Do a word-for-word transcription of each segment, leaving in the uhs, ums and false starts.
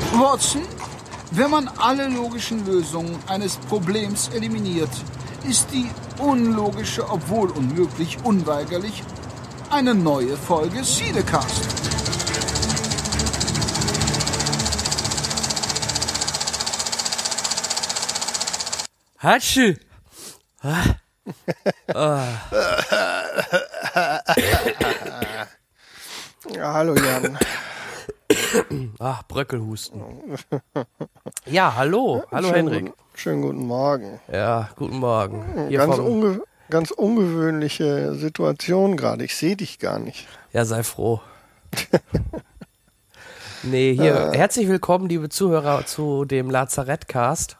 Watson, wenn man alle logischen Lösungen eines Problems eliminiert, ist die unlogische, obwohl unmöglich, unweigerlich eine neue Folge Sidecast. Hatschi! Ah. Ah. Ja, hallo Jan. Ach, Bröckelhusten. Ja, hallo. Hallo schönen Henrik. Guten, schönen guten Morgen. Ja, guten Morgen. Hier Ganz, vom, unge ganz ungewöhnliche Situation gerade. Ich sehe dich gar nicht. Ja, sei froh. Nee, hier, Äh. herzlich willkommen, liebe Zuhörer, zu dem Lazarettcast.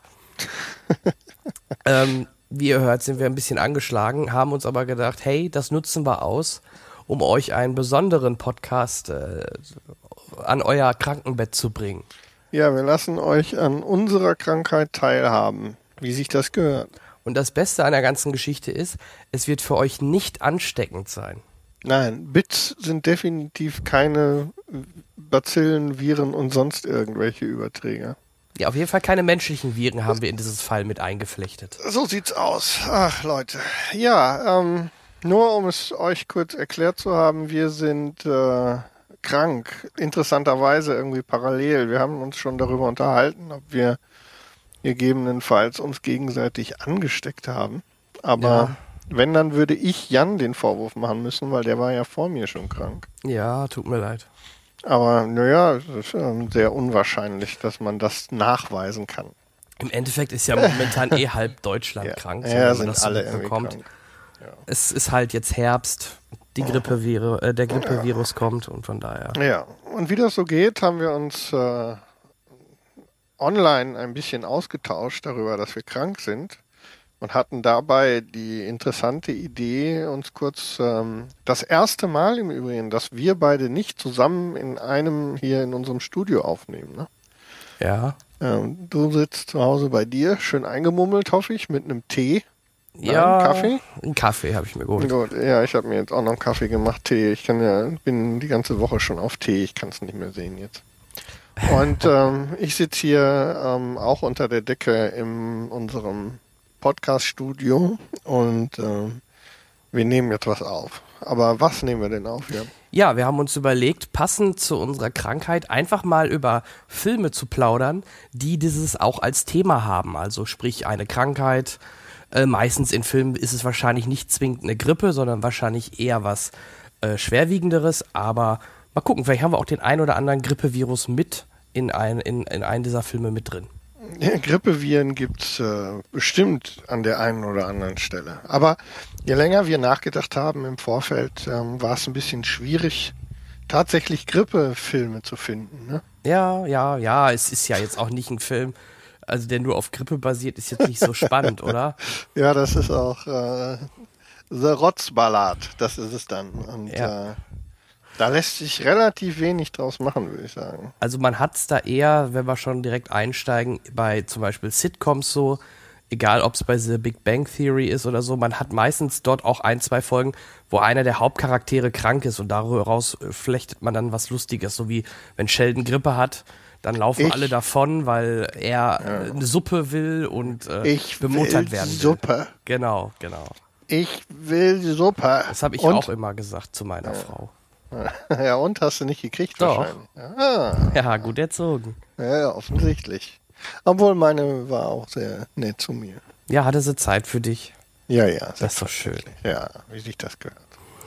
ähm, wie ihr hört, sind wir ein bisschen angeschlagen, haben uns aber gedacht, hey, das nutzen wir aus, um euch einen besonderen Podcast äh, an euer Krankenbett zu bringen. Ja, wir lassen euch an unserer Krankheit teilhaben, wie sich das gehört. Und das Beste an der ganzen Geschichte ist, es wird für euch nicht ansteckend sein. Nein, Bits sind definitiv keine Bazillen, Viren und sonst irgendwelche Überträger. Ja, auf jeden Fall keine menschlichen Viren haben wir in dieses Fall mit eingeflechtet. So sieht's aus. Ach, Leute. Ja, ähm, nur um es euch kurz erklärt zu haben, wir sind äh, krank. Interessanterweise irgendwie parallel. Wir haben uns schon darüber unterhalten, ob wir gegebenenfalls uns gegenseitig angesteckt haben. Aber Ja. wenn, dann würde ich Jan den Vorwurf machen müssen, weil der war ja vor mir schon krank. Ja, tut mir leid. Aber naja, es ist ähm, sehr unwahrscheinlich, dass man das nachweisen kann. Im Endeffekt ist ja momentan eh halb Deutschland Ja, krank, so, ja wenn man sind das so alle irgendwie mitbekommt. krank. Ja. Es ist halt jetzt Herbst, die Grippevir äh, der Grippevirus kommt und von daher. Ja, und wie das so geht, haben wir uns äh, online ein bisschen ausgetauscht darüber, dass wir krank sind und hatten dabei die interessante Idee, uns kurz ähm, das erste Mal im Übrigen, dass wir beide nicht zusammen in einem hier in unserem Studio aufnehmen. Ne? Ja. Ähm, du sitzt zu Hause bei dir, schön eingemummelt, hoffe ich, mit einem Tee. Nein, Ja. Kaffee? Einen Kaffee habe ich mir geholt. Gut, ja, ich habe mir jetzt auch noch einen Kaffee gemacht, Tee. Ich kann ja, bin die ganze Woche schon auf Tee, ich kann es nicht mehr sehen jetzt. Und ähm, ich sitze hier ähm, auch unter der Decke in unserem Podcast-Studio und ähm, wir nehmen jetzt was auf. Aber was nehmen wir denn auf, Jan? Ja, wir haben uns überlegt, passend zu unserer Krankheit einfach mal über Filme zu plaudern, die dieses auch als Thema haben. Also sprich eine Krankheit. Äh, meistens in Filmen ist es wahrscheinlich nicht zwingend eine Grippe, sondern wahrscheinlich eher was äh, Schwerwiegenderes. Aber mal gucken, vielleicht haben wir auch den ein oder anderen Grippevirus mit in, ein, in, in einen dieser Filme mit drin. Ja, Grippeviren gibt's äh, bestimmt an der einen oder anderen Stelle. Aber je länger wir nachgedacht haben im Vorfeld, ähm, war es ein bisschen schwierig, tatsächlich Grippefilme zu finden. Ne? Ja, ja, ja, es ist ja jetzt auch nicht ein Film, also der nur auf Grippe basiert, ist jetzt nicht so spannend, oder? Ja, das ist auch äh, The Rotzballad, das ist es dann. Und Ja. äh, da lässt sich relativ wenig draus machen, würde ich sagen. Also man hat es da eher, wenn wir schon direkt einsteigen, bei zum Beispiel Sitcoms so, egal ob es bei The Big Bang Theory ist oder so, man hat meistens dort auch ein, zwei Folgen, wo einer der Hauptcharaktere krank ist und daraus flechtet man dann was Lustiges, so wie wenn Sheldon Grippe hat, dann laufen Ich- alle davon, weil er äh, eine Suppe will und äh, Ich bemuttert will werden will. Suppe. Genau, genau. Ich will Suppe. Das habe ich und? auch immer gesagt zu meiner Frau. Ja, und hast du nicht gekriegt Doch. wahrscheinlich. Ah, Ja, gut erzogen. ja, ja, offensichtlich. Obwohl meine war auch sehr nett zu mir. Ja, hatte sie Zeit für dich. Ja, ja. Das ist doch schön. Ja, wie sich das gehört.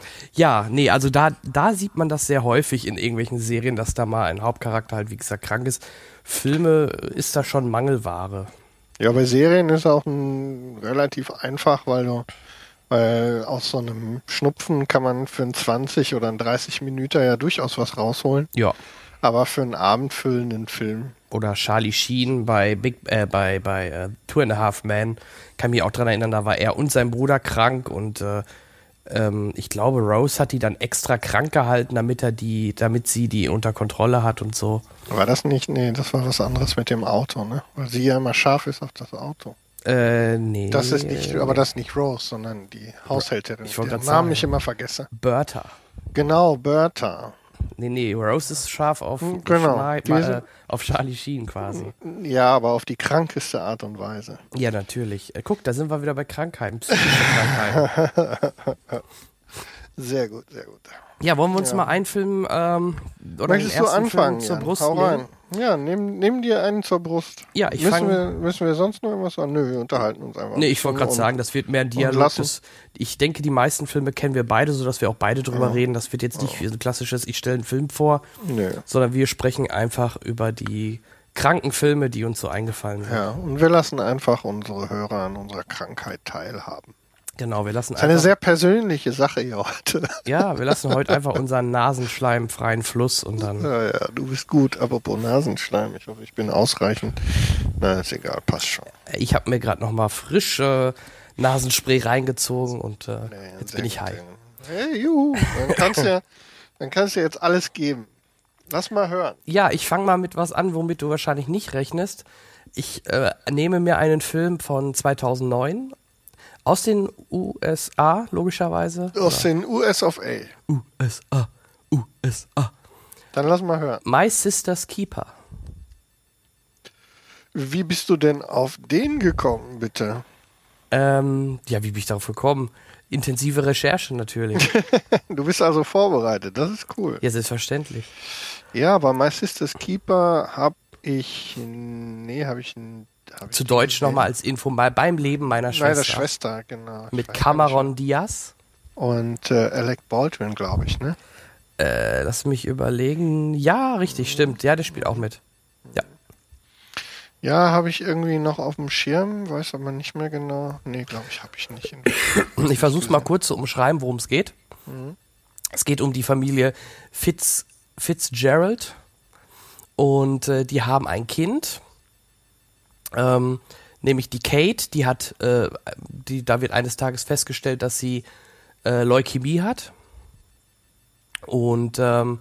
Ja, nee, also da, da sieht man das sehr häufig in irgendwelchen Serien, dass da mal ein Hauptcharakter halt, wie gesagt, krank ist. Filme ist da schon Mangelware. Ja, bei Serien ist auch ein, relativ einfach, weil du weil aus so einem Schnupfen kann man für einen zwanzig oder einen dreißig Minuten ja durchaus was rausholen. Ja. Aber für einen abendfüllenden Film. Oder Charlie Sheen bei Big, äh, bei, bei äh, Two and a Half Men. Kann mich auch dran erinnern, da war er und sein Bruder krank und äh, ähm, ich glaube, Rose hat die dann extra krank gehalten, damit er die, damit sie die unter Kontrolle hat und so. War das nicht? Nee, das war was anderes mit dem Auto, ne? Weil sie ja immer scharf ist auf das Auto. Äh, nee. Das ist nicht, aber das ist nicht Rose, sondern die Haushälterin, Ich wollte deren grad Namen sagen. ich immer vergesse. Bertha. Genau, Bertha. Nee, nee, Rose ist scharf auf, Genau. Schneid, Die äh, sind- auf Charlie Sheen quasi. Ja, aber auf die krankeste Art und Weise. Ja, natürlich. Äh, guck, da sind wir wieder bei Krankheiten, psychische Krankheiten. Sehr gut, sehr gut. Ja, wollen wir uns Ja. mal einen Film ähm, oder Möchtest den du ersten anfangen? Film zur Jan? Brust Hau nehmen? rein. Ja, nimm, nimm dir einen zur Brust. Ja, ich müssen fang- wir, müssen wir sonst noch irgendwas sagen? Nö, wir unterhalten uns einfach. Nee, ein ich wollte bisschen gerade und- sagen, das wird mehr ein Dialog. lassen. Das, ich denke, die meisten Filme kennen wir beide, sodass wir auch beide drüber Ja. reden. Das wird jetzt nicht wie so ein klassisches, ich stelle einen Film vor, Nö. sondern wir sprechen einfach über die kranken Filme, die uns so eingefallen sind. Ja, und wir lassen einfach unsere Hörer an unserer Krankheit teilhaben. Genau, wir lassen Das ist eine einfach, sehr persönliche Sache hier heute. ja, wir lassen heute einfach unseren Nasenschleim freien Fluss und dann, Ja, ja, du bist gut. Apropos Nasenschleim, ich hoffe, ich bin ausreichend. Na, ist egal, passt schon. ich habe mir gerade noch mal frisch äh, Nasenspray reingezogen und äh, Ja, jetzt sehr bin ich gut, high. sehr gut. Hey, juhu. Dann kannst du ja, dann kannst du jetzt alles geben. Lass mal hören. Ja, ich fange mal mit was an, womit du wahrscheinlich nicht rechnest. Ich äh, nehme mir einen Film von zweitausendneun aus den U S A, logischerweise. Aus den U S of A. U S A, U S A. Dann lass mal hören. My Sister's Keeper. Wie bist du denn auf den gekommen, bitte? Ähm, ja, wie bin ich darauf gekommen? Intensive Recherche natürlich. Du bist also vorbereitet, das ist cool. Ja, selbstverständlich. Ja, aber My Sister's Keeper hab ich, nee, habe ich, hab ich Zu Deutsch gesehen. nochmal als Info, mal beim Leben meiner Schwester. Meine Schwester, genau. Ich Mit weiß Cameron Diaz. gar nicht. Und äh, Alec Baldwin, glaube ich, ne? Äh, lass mich überlegen. Ja, richtig, stimmt. Ja, der spielt auch mit. Ja. Ja, habe ich irgendwie noch auf dem Schirm, weiß aber nicht mehr genau. Nee, glaube ich, habe ich nicht. Ich versuche es mal kurz zu umschreiben, worum es geht. Mhm. Es geht um die Familie Fitz, Fitzgerald und äh, die haben ein Kind, ähm, nämlich die Kate, die hat, äh, die, da wird eines Tages festgestellt, dass sie äh, Leukämie hat und, ähm,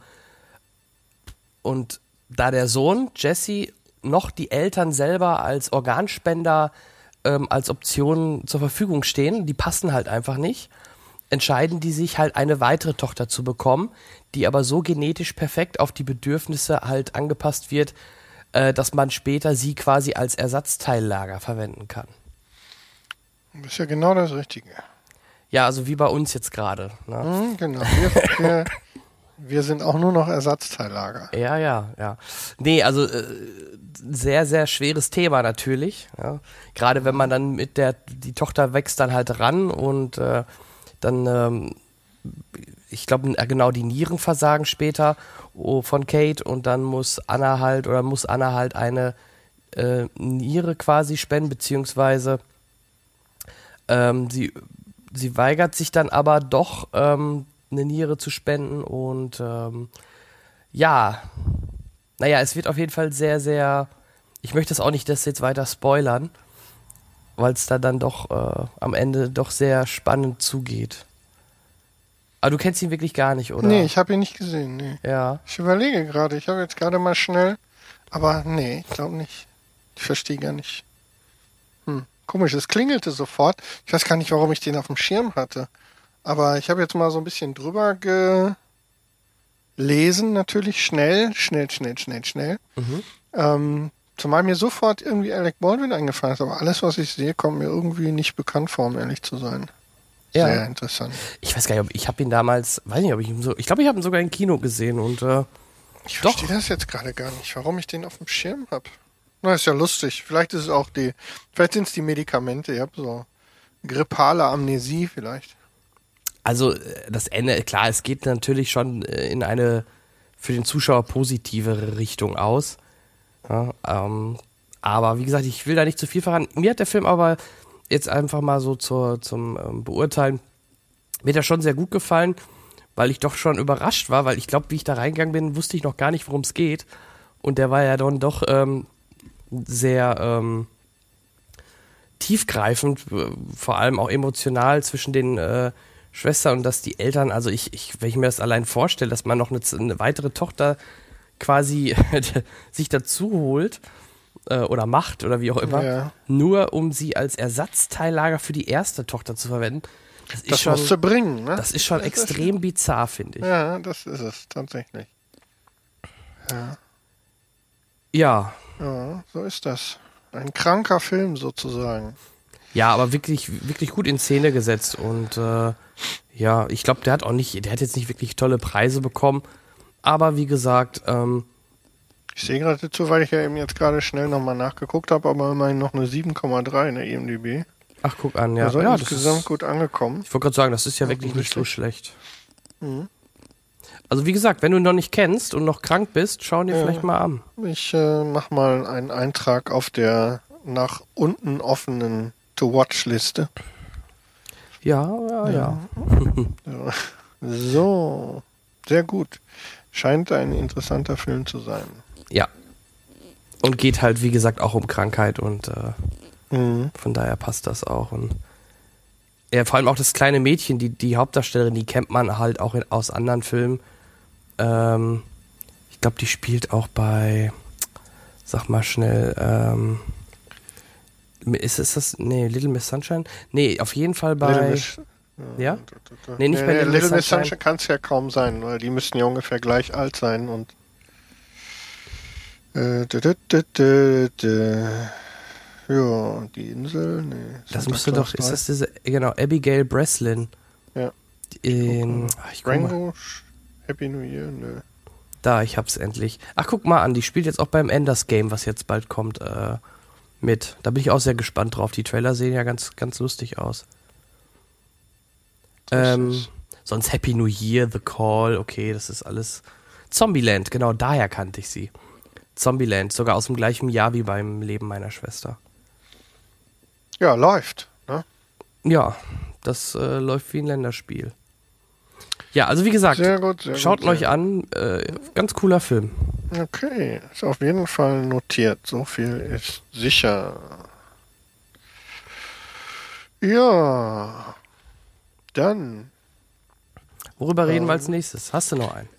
und da der Sohn Jesse noch die Eltern selber als Organspender ähm, als Option zur Verfügung stehen, die passen halt einfach nicht, entscheiden die sich halt eine weitere Tochter zu bekommen, die aber so genetisch perfekt auf die Bedürfnisse halt angepasst wird, äh, dass man später sie quasi als Ersatzteillager verwenden kann. Das ist ja genau das Richtige. Ja, also wie bei uns jetzt gerade. Ne? Mhm, genau. Wir, wir, wir sind auch nur noch Ersatzteillager. Ja, ja, ja. Nee, also äh, sehr, sehr schweres Thema natürlich. Ja. Gerade wenn man dann mit der, die Tochter wächst dann halt ran und äh, dann, ähm, ich glaube, genau die Nieren versagen später oh, von Kate und dann muss Anna halt oder muss Anna halt eine äh, Niere quasi spenden, beziehungsweise ähm, sie, sie weigert sich dann aber doch ähm, eine Niere zu spenden und ähm, ja, naja, es wird auf jeden Fall sehr, sehr, ich möchte das auch nicht das jetzt weiter spoilern, weil es da dann doch äh, am Ende doch sehr spannend zugeht. Aber du kennst ihn wirklich gar nicht, oder? Nee, ich habe ihn nicht gesehen, nee. Ja. Ich überlege gerade, ich habe jetzt gerade mal schnell, aber nee, ich glaube nicht. Ich verstehe gar nicht. Hm, komisch, es klingelte sofort. Ich weiß gar nicht, warum ich den auf dem Schirm hatte. Aber ich habe jetzt mal so ein bisschen drüber gelesen, natürlich schnell, schnell, schnell, schnell, schnell. Mhm. Ähm, zumal mir sofort irgendwie Alec Baldwin eingefallen ist, aber alles, was ich sehe, kommt mir irgendwie nicht bekannt vor, um ehrlich zu sein. Ja. Sehr interessant. Ich weiß gar nicht, ob ich habe ihn damals, weiß nicht, ob ich ihn so, ich glaube, ich habe ihn sogar im Kino gesehen und äh, Ich Doch. verstehe das jetzt gerade gar nicht, warum ich den auf dem Schirm habe. Na, ist ja lustig. Vielleicht ist es auch die, vielleicht sind es die Medikamente. Ich habe so grippale Amnesie vielleicht. also äh, das Ende, klar, es geht natürlich schon äh, in eine für den Zuschauer positivere Richtung aus. Ja, ähm, aber wie gesagt, ich will da nicht zu viel verraten. Mir hat der Film aber jetzt einfach mal so zur, zum ähm, Beurteilen, mir hat er schon sehr gut gefallen, weil ich doch schon überrascht war, weil ich glaube, wie ich da reingegangen bin, wusste ich noch gar nicht, worum es geht. Und der war ja dann doch ähm, sehr ähm, tiefgreifend, äh, vor allem auch emotional zwischen den äh, Schwestern und dass die Eltern, also ich, ich, wenn ich mir das allein vorstelle, dass man noch eine, eine weitere Tochter quasi sich dazu holt äh, oder macht oder wie auch immer, Ja. nur um sie als Ersatzteillager für die erste Tochter zu verwenden. Das ist Das schon, musst du bringen, ne? das ist schon Das ist- extrem bizarr, finde ich. Ja, das ist es tatsächlich. Ja. Ja. Ja, so ist das. Ein kranker Film sozusagen. Ja, aber wirklich, wirklich gut in Szene gesetzt und äh, ja, ich glaube, der hat auch nicht, der hat jetzt nicht wirklich tolle Preise bekommen, aber wie gesagt, ähm, ich sehe gerade dazu, weil ich ja eben jetzt gerade schnell nochmal nachgeguckt habe, aber immerhin noch eine sieben Komma drei in der I M D B. Ach, guck an, ja. Also ja, insgesamt das ist, gut angekommen. ich wollte gerade sagen, das ist ja, ja wirklich nicht so schlecht. Mhm. Also wie gesagt, wenn du ihn noch nicht kennst und noch krank bist, schau ihn dir ja. vielleicht mal an. Ich äh, mach mal einen Eintrag auf der nach unten offenen To-Watch-Liste. Ja, ja, ja. ja. So, sehr gut. Scheint ein interessanter Film zu sein. Ja. Und geht halt, wie gesagt, auch um Krankheit und äh, mhm. von daher passt das auch. Und ja, vor allem auch das kleine Mädchen, die, die Hauptdarstellerin, die kennt man halt auch in, aus anderen Filmen. Ähm, ich glaube, die spielt auch bei, sag mal schnell, ähm, ist, ist das, nee, Little Miss Sunshine? Nee, auf jeden Fall bei, Little Miss, ja? ja? Nee, nicht nee, bei nee, Little, Little Miss Sunshine. Sunshine kann es ja kaum sein, weil die müssten ja ungefähr gleich alt sein und äh, dü, dü, dü, dü, dü. Ja, die Insel, nee. Das Santa müsste Claus doch, ist drei. das diese, genau, Abigail Breslin. Ja. In, ach, ich guck mal. Rango, Happy New Year, nö. Da, ich hab's endlich. Ach, guck mal an, die spielt jetzt auch beim Enders Game, was jetzt bald kommt, äh, mit. Da bin ich auch sehr gespannt drauf. Die Trailer sehen ja ganz, ganz lustig aus. Ähm, sonst Happy New Year, The Call, okay, das ist alles. Zombieland, genau, daher kannte ich sie. Zombieland, sogar aus dem gleichen Jahr wie beim Leben meiner Schwester. Ja, läuft. Ne? Ja, das äh, läuft wie ein Länderspiel. Ja, also wie gesagt, Sehr gut, sehr schaut gut, euch sehr an, äh, ganz cooler Film. Okay, ist auf jeden Fall notiert. So viel ist sicher. Ja, dann Worüber reden ähm, wir als nächstes? Hast du noch einen?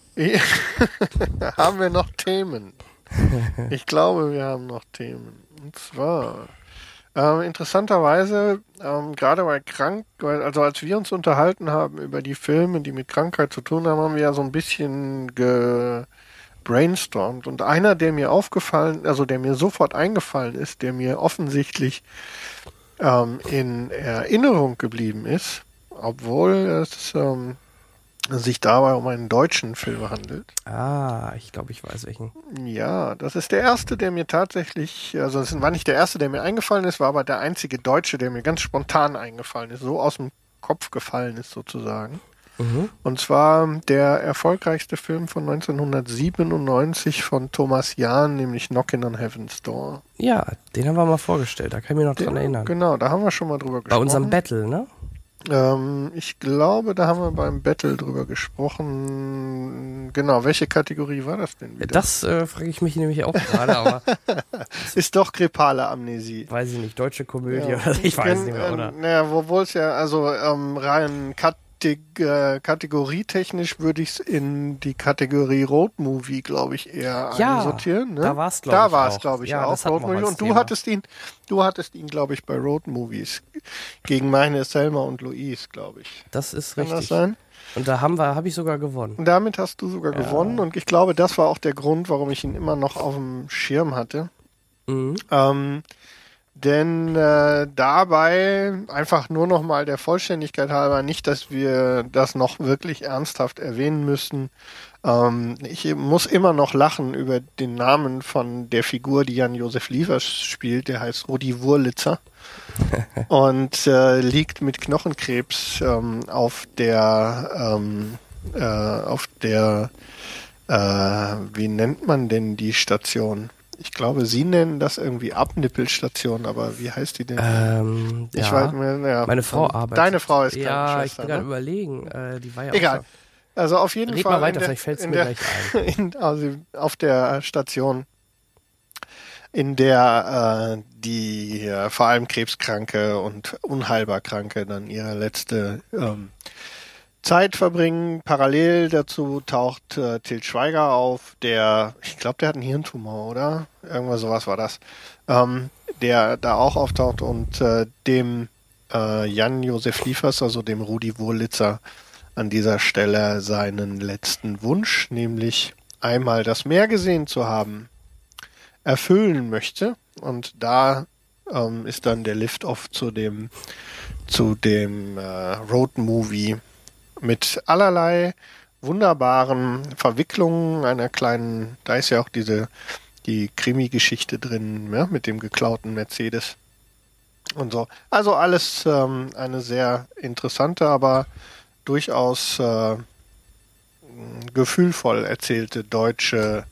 haben wir noch Themen. Ich glaube, wir haben noch Themen. Und zwar, ähm, interessanterweise, ähm, gerade bei Krank, also als wir uns unterhalten haben über die Filme, die mit Krankheit zu tun haben, haben wir ja so ein bisschen gebrainstormt. Und einer, der mir aufgefallen, also der mir sofort eingefallen ist, der mir offensichtlich ähm, in Erinnerung geblieben ist, obwohl es ähm, sich dabei um einen deutschen Film handelt. Ah, ich glaube, ich weiß welchen. Ja, das ist der erste, der mir tatsächlich, also es war nicht der erste, der mir eingefallen ist, war aber der einzige Deutsche, der mir ganz spontan eingefallen ist, so aus dem Kopf gefallen ist sozusagen. Mhm. Und zwar der erfolgreichste Film von neunzehnhundertsiebenundneunzig von Thomas Jahn, nämlich Knockin' on Heaven's Door. Ja, den haben wir mal vorgestellt, da kann ich mich noch dran Den, erinnern. Genau, da haben wir schon mal drüber gesprochen. Bei unserem Battle, ne? Ähm, ich glaube, da haben wir beim Battle drüber gesprochen. Genau, welche Kategorie war das denn wieder? Das äh, frage ich mich nämlich auch gerade, aber ist doch grippale Amnesie. weiß ich nicht, deutsche Komödie Ja, oder ich weiß kenn, nicht mehr, oder? Äh, naja, obwohl es ja, also ähm, rein Kategor äh, kategorietechnisch würde ich es in die Kategorie Road Movie, glaube ich, eher Ja, einsortieren. Ne? da war's, glaub Da ich, war es, auch. glaube ich, Ja, auch. das hatten Road wir Movie. als Und du Thema. hattest ihn, du hattest ihn, glaube ich, bei Road Movies gegen meine Selma und Louise, glaube ich. Das ist Kann richtig. das sein? Und da haben wir, habe ich sogar gewonnen. Und damit hast du sogar Ja. gewonnen. Und ich glaube, das war auch der Grund, warum ich ihn immer noch auf dem Schirm hatte. Mhm. Ähm, denn äh, dabei einfach nur noch mal der Vollständigkeit halber, nicht, dass wir das noch wirklich ernsthaft erwähnen müssten. Ähm, ich muss immer noch lachen über den Namen von der Figur, die Jan-Josef Liefers spielt. Der heißt Rudi Wurlitzer und äh, liegt mit Knochenkrebs ähm, auf der ähm, äh, auf der äh, wie nennt man denn die Station? Ich glaube, Sie nennen das irgendwie Abnippelstation, aber wie heißt die denn? Ähm, ich ja. weiß, ja, Meine Frau arbeitet. Deine Frau ist Ja, ich Krankenschwester, bin gerade ne? überlegen. Äh, die war ja Egal. auch. Also auf jeden Red Fall. mal weiter, in der, vielleicht fällt es in mir der, gleich ein. In, also auf der Station, in der äh, die äh, vor allem Krebskranke und unheilbar Kranke dann ihre letzte ähm, Zeit verbringen. Parallel dazu taucht äh, Til Schweiger auf, der, ich glaube, der hat einen Hirntumor, oder? Irgendwas sowas war das. Ähm, der da auch auftaucht und äh, dem äh, Jan-Josef Liefers, also dem Rudi Wurlitzer, an dieser Stelle seinen letzten Wunsch, nämlich einmal das Meer gesehen zu haben, erfüllen möchte. Und da ähm, ist dann der Lift-Off zu dem, zu dem äh, Road-Movie mit allerlei wunderbaren Verwicklungen einer kleinen, da ist ja auch diese die Krimi-Geschichte drin, ja, mit dem geklauten Mercedes und so. Also alles ähm, eine sehr interessante, aber durchaus äh, gefühlvoll erzählte deutsche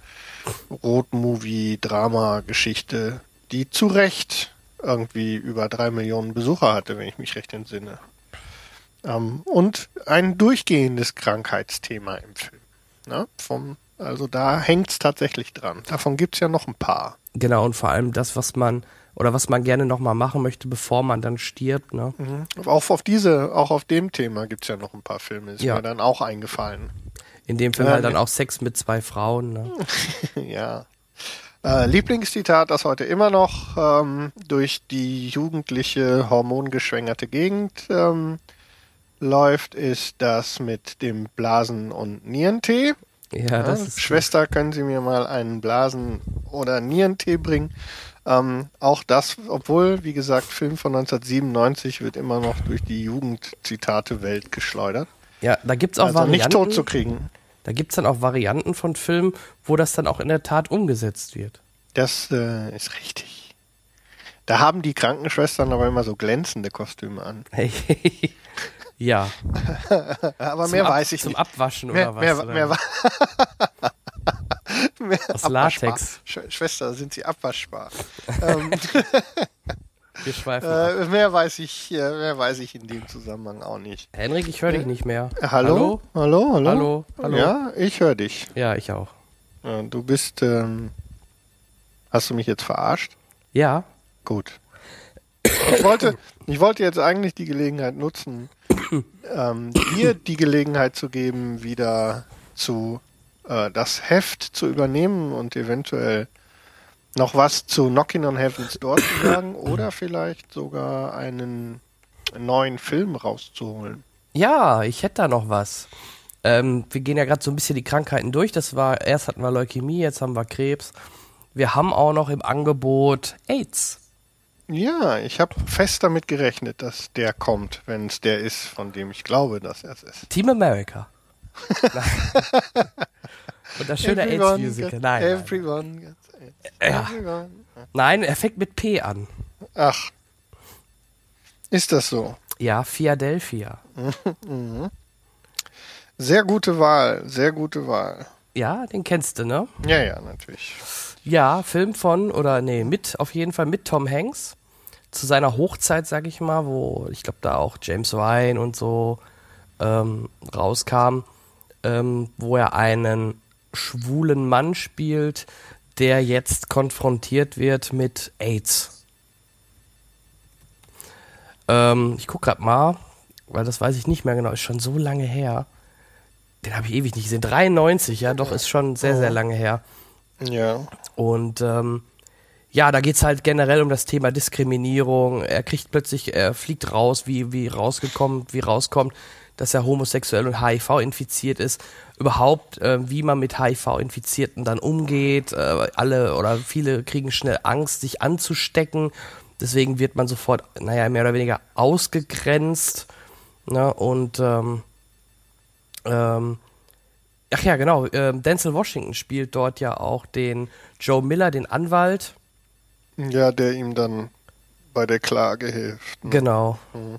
Road-Movie-Drama-Geschichte, die zu Recht irgendwie über drei Millionen Besucher hatte, wenn ich mich recht entsinne. Ähm, und ein durchgehendes Krankheitsthema im Film. Ne? Vom, also da hängt es tatsächlich dran. Davon gibt es ja noch ein paar. Genau, und vor allem das, was man oder was man gerne nochmal machen möchte, bevor man dann stirbt. Ne? Mhm. Auch auf diese, auch auf dem Thema gibt es ja noch ein paar Filme. Ist ja. mir dann auch eingefallen. In dem Film äh, halt dann auch Sex mit zwei Frauen. Ne? Ja. Äh, Lieblingszitat, das heute immer noch ähm, durch die jugendliche, hormongeschwängerte Gegend ähm, läuft, ist das mit dem Blasen- und Nierentee. Ja, das ist Schwester, können Sie mir mal einen Blasen- oder Nierentee bringen? Ähm, auch das, obwohl, wie gesagt, Film von neunzehnhundertsiebenundneunzig wird immer noch durch die Jugendzitate-Welt geschleudert. Ja, da gibt's auch also Varianten. nicht tot zu kriegen. Da gibt's dann auch Varianten von Filmen, wo das dann auch in der Tat umgesetzt wird. Das äh, ist richtig. Da haben die Krankenschwestern aber immer so glänzende Kostüme an. Ja. Aber Zum mehr Ab- weiß ich zum nicht. Abwaschen Mehr, oder was? mehr, oder? mehr, mehr Aus abwaschbar. Latex. Sch- Schwester, sind Sie abwaschbar? ähm, Wir schweifen ab. äh, mehr weiß ich, äh, mehr weiß ich in dem Zusammenhang auch nicht. Henrik, ich höre dich nicht mehr. Äh, hallo? Hallo? Hallo? Hallo? Hallo? Ja, ich höre dich. Ja, ich auch. Äh, du bist, ähm, hast du mich jetzt verarscht? Ja. Gut. Ich wollte, ich wollte jetzt eigentlich die Gelegenheit nutzen, ähm, dir die Gelegenheit zu geben, wieder zu äh, das Heft zu übernehmen und eventuell noch was zu Knockin' on Heaven's Door zu sagen oder vielleicht sogar einen neuen Film rauszuholen. Ja, ich hätte da noch was. Ähm, wir gehen ja gerade so ein bisschen die Krankheiten durch. Das war, erst hatten wir Leukämie, jetzt haben wir Krebs. Wir haben auch noch im Angebot AIDS. Ja, ich habe fest damit gerechnet, dass der kommt, wenn es der ist, von dem ich glaube, dass er es ist. Team America. Und das schöne AIDS-Musical. Nein, nein. Everyone gets AIDS. Ja. Everyone. Nein, er fängt mit P an. Ach, ist das so? Ja, Philadelphia. Sehr gute Wahl, sehr gute Wahl. Ja, den kennst du, ne? Ja, ja, natürlich. Ja, Film von, oder nee, mit, auf jeden Fall mit Tom Hanks. Zu seiner Hochzeit, sag ich mal, wo, ich glaube, da auch James Ryan und so ähm, rauskam, ähm, wo er einen schwulen Mann spielt, der jetzt konfrontiert wird mit AIDS. Ähm, ich guck grad mal, weil das weiß ich nicht mehr genau, ist schon so lange her. Den habe ich ewig nicht gesehen. dreiundneunzig, ja, doch, ist schon sehr, sehr lange her. Ja. Und ähm, ja, da geht's halt generell um das Thema Diskriminierung. Er kriegt plötzlich, er fliegt raus, wie, wie rausgekommen, wie rauskommt, dass er homosexuell und H I V infiziert ist. Überhaupt, äh, wie man mit H I V-Infizierten dann umgeht. Äh, alle oder viele kriegen schnell Angst, sich anzustecken. Deswegen wird man sofort, naja, mehr oder weniger ausgegrenzt. Ne? Und ähm, ähm, ach ja, genau, äh, Denzel Washington spielt dort ja auch den Joe Miller, den Anwalt. Ja, der ihm dann bei der Klage hilft. Ne? Genau. Mhm.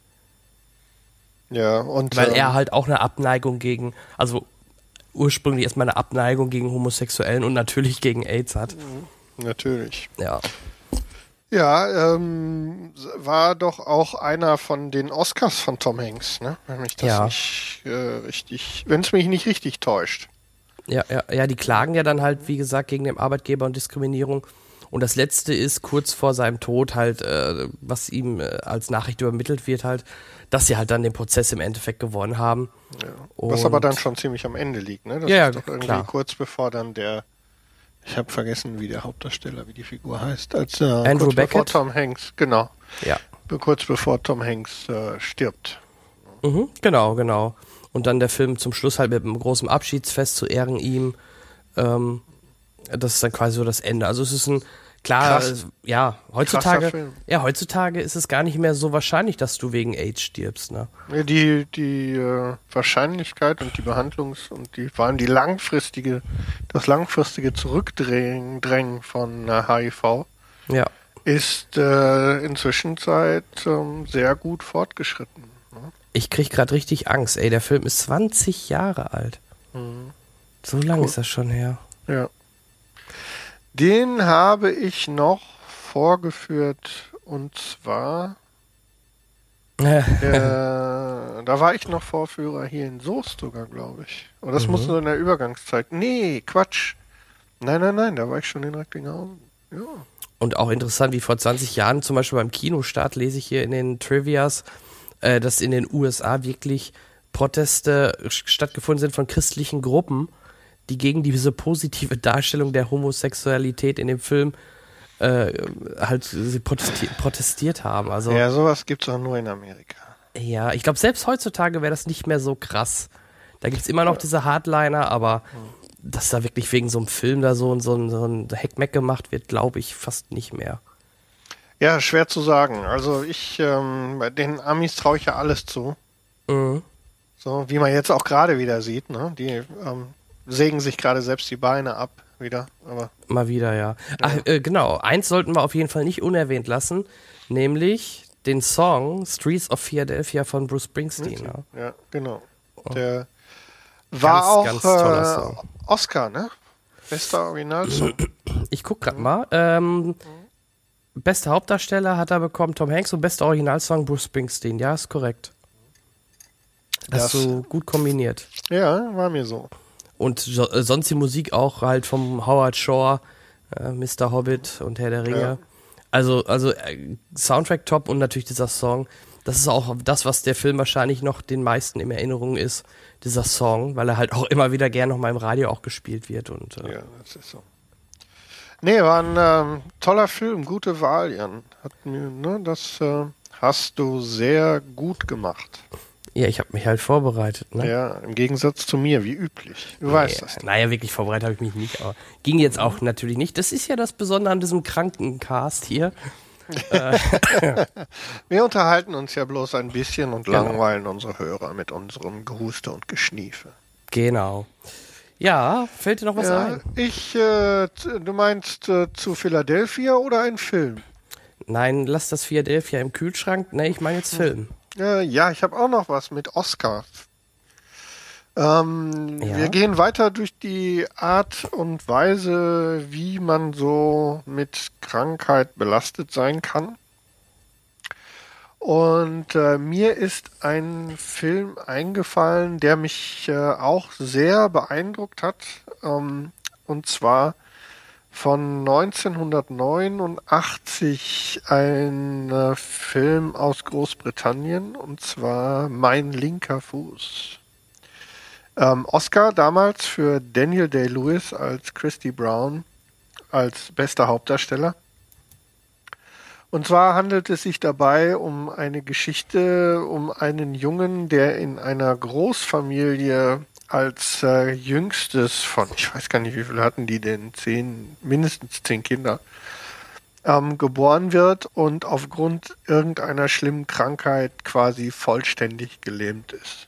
Ja, und Weil ähm, er halt auch eine Abneigung gegen, also ursprünglich erstmal eine Abneigung gegen Homosexuellen und natürlich gegen AIDS hat. natürlich. Ja. Ja, ähm, war doch auch einer von den Oscars von Tom Hanks, ne? Wenn mich das Ja. nicht äh, richtig, wenn es mich nicht richtig täuscht. Ja, ja, ja, die klagen ja dann halt, wie gesagt, gegen den Arbeitgeber und Diskriminierung. Und das Letzte ist kurz vor seinem Tod halt, äh, was ihm äh, als Nachricht übermittelt wird halt, dass sie halt dann den Prozess im Endeffekt gewonnen haben. Ja. Was Und- aber dann schon ziemlich am Ende liegt, ne? Das Ja, ist doch irgendwie klar. kurz bevor dann der, ich habe vergessen, wie der Hauptdarsteller, wie die Figur heißt, als äh, Andrew kurz bevor Beckett? Tom Hanks, genau, Ja. be- kurz bevor Tom Hanks äh, stirbt. Mhm, genau, genau. Und dann der Film zum Schluss halt mit einem großen Abschiedsfest zu Ehren ihm. Ähm, das ist dann quasi so das Ende. Also es ist ein klar, Krass. äh, ja, heutzutage, Film. ja, heutzutage ist es gar nicht mehr so wahrscheinlich, dass du wegen AIDS stirbst, ne? Ja, die die äh, Wahrscheinlichkeit und die Behandlungs- und die vor allem die langfristige, das langfristige Zurückdrängen Drängen von äh, H I V Ja. ist äh, inzwischen seit ähm, sehr gut fortgeschritten. Ne? Ich krieg gerade richtig Angst, ey, der Film ist zwanzig Jahre alt. Mhm. So lange Cool. ist das schon her. Ja. Den habe ich noch vorgeführt und zwar äh, da war ich noch Vorführer hier in Soest sogar, glaube ich. Und das Mhm. muss so in der Übergangszeit. Nee, Quatsch. Nein, nein, nein, da war ich schon in Recklinghausen. Ja. Und auch interessant, wie vor zwanzig Jahren zum Beispiel beim Kinostart lese ich hier in den Trivias, äh, dass in den U S A wirklich Proteste stattgefunden sind von christlichen Gruppen, die gegen diese positive Darstellung der Homosexualität in dem Film äh, halt sie protestiert, protestiert haben. Also Ja, sowas gibt's auch nur in Amerika. ja, ich glaube, selbst heutzutage wäre das nicht mehr so krass. Da gibt's immer noch diese Hardliner, aber dass da wirklich wegen so einem Film da so, so, ein- so ein Heckmeck gemacht wird, glaube ich fast nicht mehr. Ja, schwer zu sagen. Also ich, ähm, bei den Amis traue ich ja alles zu. Mhm. So, wie man jetzt auch gerade wieder sieht, ne? Die ähm, sägen sich gerade selbst die Beine ab wieder. Aber Mal wieder, ja. Ach, äh, genau. Eins sollten wir auf jeden Fall nicht unerwähnt lassen, nämlich den Song Streets of Philadelphia von Bruce Springsteen. Ja. ja, genau. Der war Ganz, auch ganz toller äh, Song. Oscar, ne? Bester Originalsong. Ich guck grad mal. Ähm, bester Hauptdarsteller hat er bekommen Tom Hanks und bester Originalsong Bruce Springsteen. Ja, ist korrekt. Hast Das- du gut kombiniert. Ja, war mir so. Und so, äh, sonst die Musik auch halt vom Howard Shore, äh, Mister Hobbit und Herr der Ringe. Ja. Also, also äh, Soundtrack top und natürlich dieser Song. Das ist auch das, was der Film wahrscheinlich noch den meisten in Erinnerung ist, dieser Song, weil er halt auch immer wieder gern noch mal im Radio auch gespielt wird. Und äh, Ja, das ist so. Nee, war ein ähm, toller Film, gute Wahl, Jan. Hat mir, ne, das äh, hast du sehr gut gemacht. ja, ich habe mich halt vorbereitet. Ne? Ja, im Gegensatz zu mir, wie üblich. Du weißt das. Ja, naja, wirklich vorbereitet habe ich mich nicht, aber ging jetzt auch natürlich nicht. Das ist ja das Besondere an diesem Krankencast hier. Wir unterhalten uns ja bloß ein bisschen und Genau. langweilen unsere Hörer mit unserem Gehuste und Geschniefe. Genau. Ja, fällt dir noch was Ja, ein? ich, äh, z- du meinst äh, zu Philadelphia oder ein Film? Nein, lass das Philadelphia im Kühlschrank. Ne, ich meine jetzt Film. Äh, ja, ich habe auch noch was mit Oscar. Ähm, Ja. Wir gehen weiter durch die Art und Weise, wie man so mit Krankheit belastet sein kann. Und äh, mir ist ein Film eingefallen, der mich äh, auch sehr beeindruckt hat. Ähm, und zwar von neunzehnhundertneunundachtzig ein äh, Film aus Großbritannien, und zwar Mein linker Fuß. Ähm, Oscar damals für Daniel Day-Lewis als Christy Brown als bester Hauptdarsteller. Und zwar handelt es sich dabei um eine Geschichte, um einen Jungen, der in einer Großfamilie als äh, jüngstes von, ich weiß gar nicht, wie viele hatten die denn, zehn, mindestens zehn Kinder, ähm, geboren wird und aufgrund irgendeiner schlimmen Krankheit quasi vollständig gelähmt ist.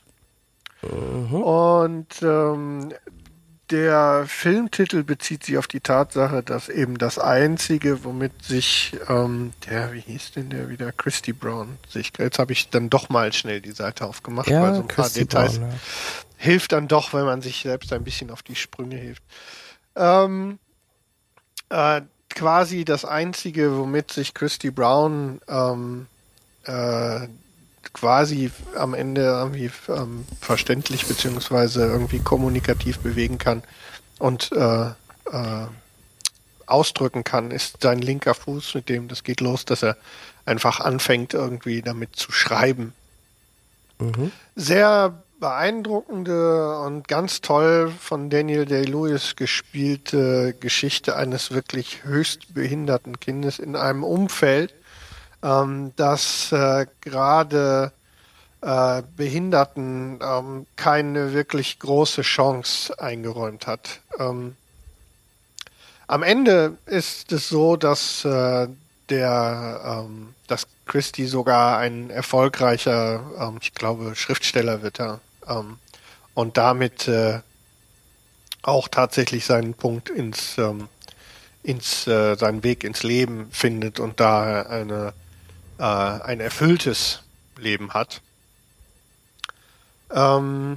Und ähm, der Filmtitel bezieht sich auf die Tatsache, dass eben das Einzige, womit sich ähm, der, wie hieß denn der wieder, Christy Brown, sich, jetzt habe ich dann doch mal schnell die Seite aufgemacht, weil so Ja, ein paar Christy Details Brown, ja. hilft dann doch, wenn man sich selbst ein bisschen auf die Sprünge hilft. Ähm, äh, quasi das Einzige, womit sich Christy Brown ähm, äh, quasi am Ende irgendwie ähm, verständlich beziehungsweise irgendwie kommunikativ bewegen kann und äh, äh, ausdrücken kann, ist sein linker Fuß, mit dem das geht los, dass er einfach anfängt irgendwie damit zu schreiben. Mhm. Sehr beeindruckende und ganz toll von Daniel Day-Lewis gespielte Geschichte eines wirklich höchst behinderten Kindes in einem Umfeld, ähm, das äh, gerade äh, Behinderten ähm, keine wirklich große Chance eingeräumt hat. Ähm, am Ende ist es so, dass äh, der, ähm, dass Christie sogar ein erfolgreicher, ähm, ich glaube, Schriftsteller wird er, ähm, und damit äh, auch tatsächlich seinen Punkt ins, ähm, ins äh, seinen Weg ins Leben findet und da eine äh, ein erfülltes Leben hat. Ähm,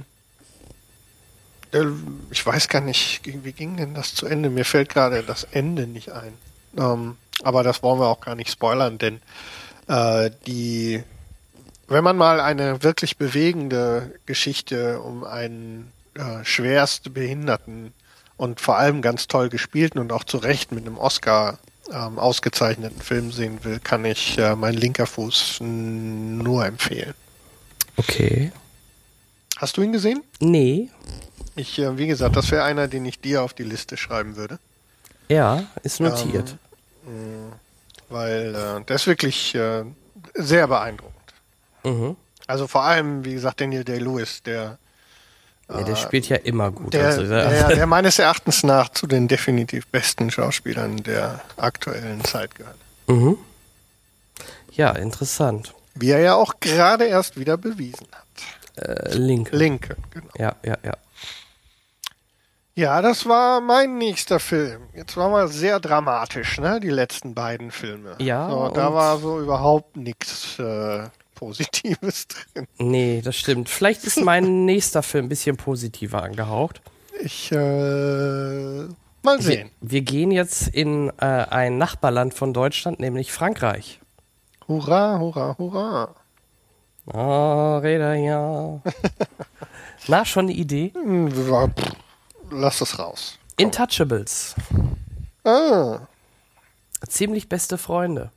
ich weiß gar nicht, wie ging denn das zu Ende? Mir fällt gerade das Ende nicht ein. Ähm, aber das wollen wir auch gar nicht spoilern, denn äh, die, wenn man mal eine wirklich bewegende Geschichte um einen äh, schwerst Behinderten und vor allem ganz toll gespielten und auch zu Recht mit einem Oscar ähm, ausgezeichneten Film sehen will, kann ich äh, Mein linker Fuß n- nur empfehlen. Okay. Hast du ihn gesehen? Nee. Ich, äh, wie gesagt, das wäre einer, den ich dir auf die Liste schreiben würde. Ja, ist notiert. Ähm, weil äh, der ist wirklich äh, sehr beeindruckend. Mhm. Also vor allem, wie gesagt, Daniel Day-Lewis, der Ja, der spielt ja immer gut. Der, also, ja. der, der meines Erachtens nach zu den definitiv besten Schauspielern der aktuellen Zeit gehört. Mhm. Ja, interessant. Wie er ja auch gerade erst wieder bewiesen hat. Äh, Linke. Linke, genau. Ja, ja, ja. Ja, das war mein nächster Film. Jetzt war mal sehr dramatisch, ne? Die letzten beiden Filme. Ja, So, da und- war so überhaupt nichts äh, Positives drin. Nee, das stimmt. Vielleicht ist mein nächster Film ein bisschen positiver angehaucht. Ich, äh, mal sehen. Wir, wir gehen jetzt in äh, ein Nachbarland von Deutschland, nämlich Frankreich. Hurra, hurra, hurra. Ah, Räder, ja. Na, schon eine Idee? Hm, pff, Lass es raus. Intouchables. Ah, Ziemlich beste Freunde.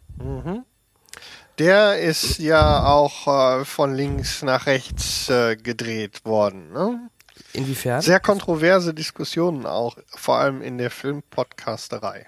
der ist ja auch äh, von links nach rechts äh, gedreht worden. Ne? Inwiefern? Sehr kontroverse Diskussionen auch, vor allem in der Filmpodcasterei.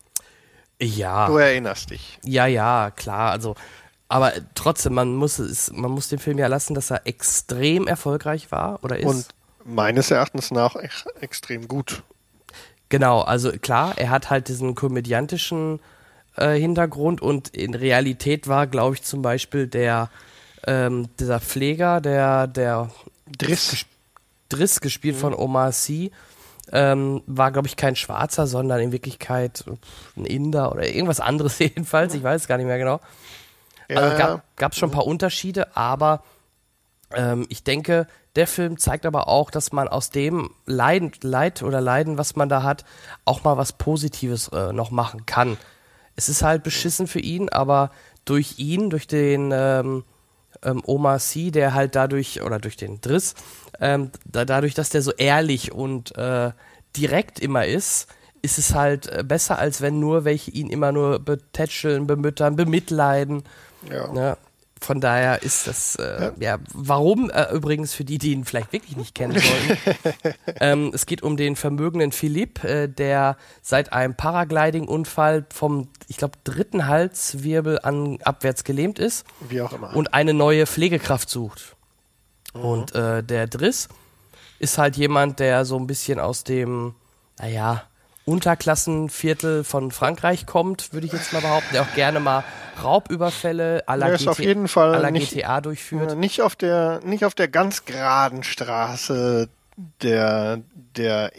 Ja. Du erinnerst dich. Ja, ja, klar. Also, aber trotzdem, man muss es, man muss dem Film ja lassen, dass er extrem erfolgreich war oder ist. Und meines Erachtens nach ex extrem gut. Genau, also klar, er hat halt diesen komödiantischen äh, Hintergrund und in Realität war, glaube ich, zum Beispiel der ähm, dieser Pfleger, der der Driss. Driss gespielt von Omar Sy, ähm, war, glaube ich, kein Schwarzer, sondern in Wirklichkeit ein Inder oder irgendwas anderes jedenfalls. Ich weiß es gar nicht mehr genau. Ja, Also ja. gab es schon ein paar Unterschiede, aber ähm, ich denke, der Film zeigt aber auch, dass man aus dem Leiden, Leid oder Leiden, was man da hat, auch mal was Positives äh, noch machen kann. Es ist halt beschissen für ihn, aber durch ihn, durch den ähm, ähm, Omar Sy, der halt dadurch, oder durch den Driss, ähm, da, dadurch, dass der so ehrlich und äh, direkt immer ist, ist es halt äh, besser, als wenn nur welche ihn immer nur betätscheln, bemüttern, bemitleiden. Ja. Ne? Von daher ist das, äh, ja. ja, warum äh, übrigens für die, die ihn vielleicht wirklich nicht kennen sollen. ähm, es geht um den vermögenden Philipp, äh, der seit einem Paragliding-Unfall vom, ich glaube, dritten Halswirbel an abwärts gelähmt ist Wie auch immer. und eine neue Pflegekraft sucht. Mhm. Und äh, der Driss ist halt jemand, der so ein bisschen aus dem, naja, Unterklassenviertel von Frankreich kommt, würde ich jetzt mal behaupten, der auch gerne mal Raubüberfälle à la, Der ist G T, auf jeden Fall à la nicht- G T A durchführt. Ja, nicht auf der nicht auf der ganz geraden Straße der der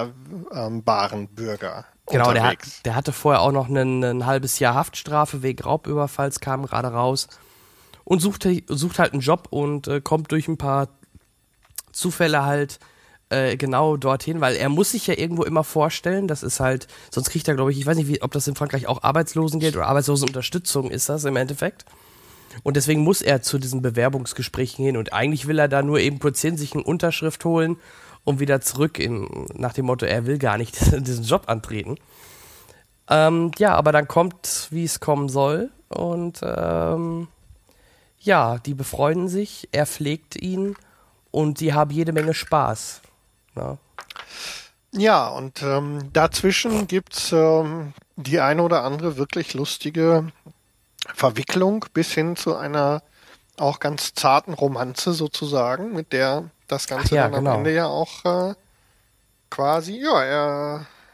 ehrbaren Bürger Genau, der, hat, unterwegs. der hatte vorher auch noch einen, ein halbes Jahr Haftstrafe wegen Raubüberfalls, kam gerade raus und sucht, sucht halt einen Job und äh, kommt durch ein paar Zufälle halt äh, genau dorthin, weil er muss sich ja irgendwo immer vorstellen, das ist halt, sonst kriegt er, glaube ich, ich weiß nicht, wie, ob das in Frankreich auch Arbeitslosengeld oder Arbeitslosenunterstützung ist das im Endeffekt. Und deswegen muss er zu diesen Bewerbungsgesprächen hin und eigentlich will er da nur eben kurz hin, sich eine Unterschrift holen und wieder zurück in, nach dem Motto, er will gar nicht diesen Job antreten. Ähm, ja, aber dann kommt, wie es kommen soll und ähm, ja, die befreunden sich, er pflegt ihn und die haben jede Menge Spaß. Ja. Ja, und ähm, dazwischen gibt's ähm, die eine oder andere wirklich lustige Verwicklung bis hin zu einer auch ganz zarten Romanze sozusagen, mit der das Ganze Ach ja, dann am genau. Ende ja auch äh, quasi, ja, er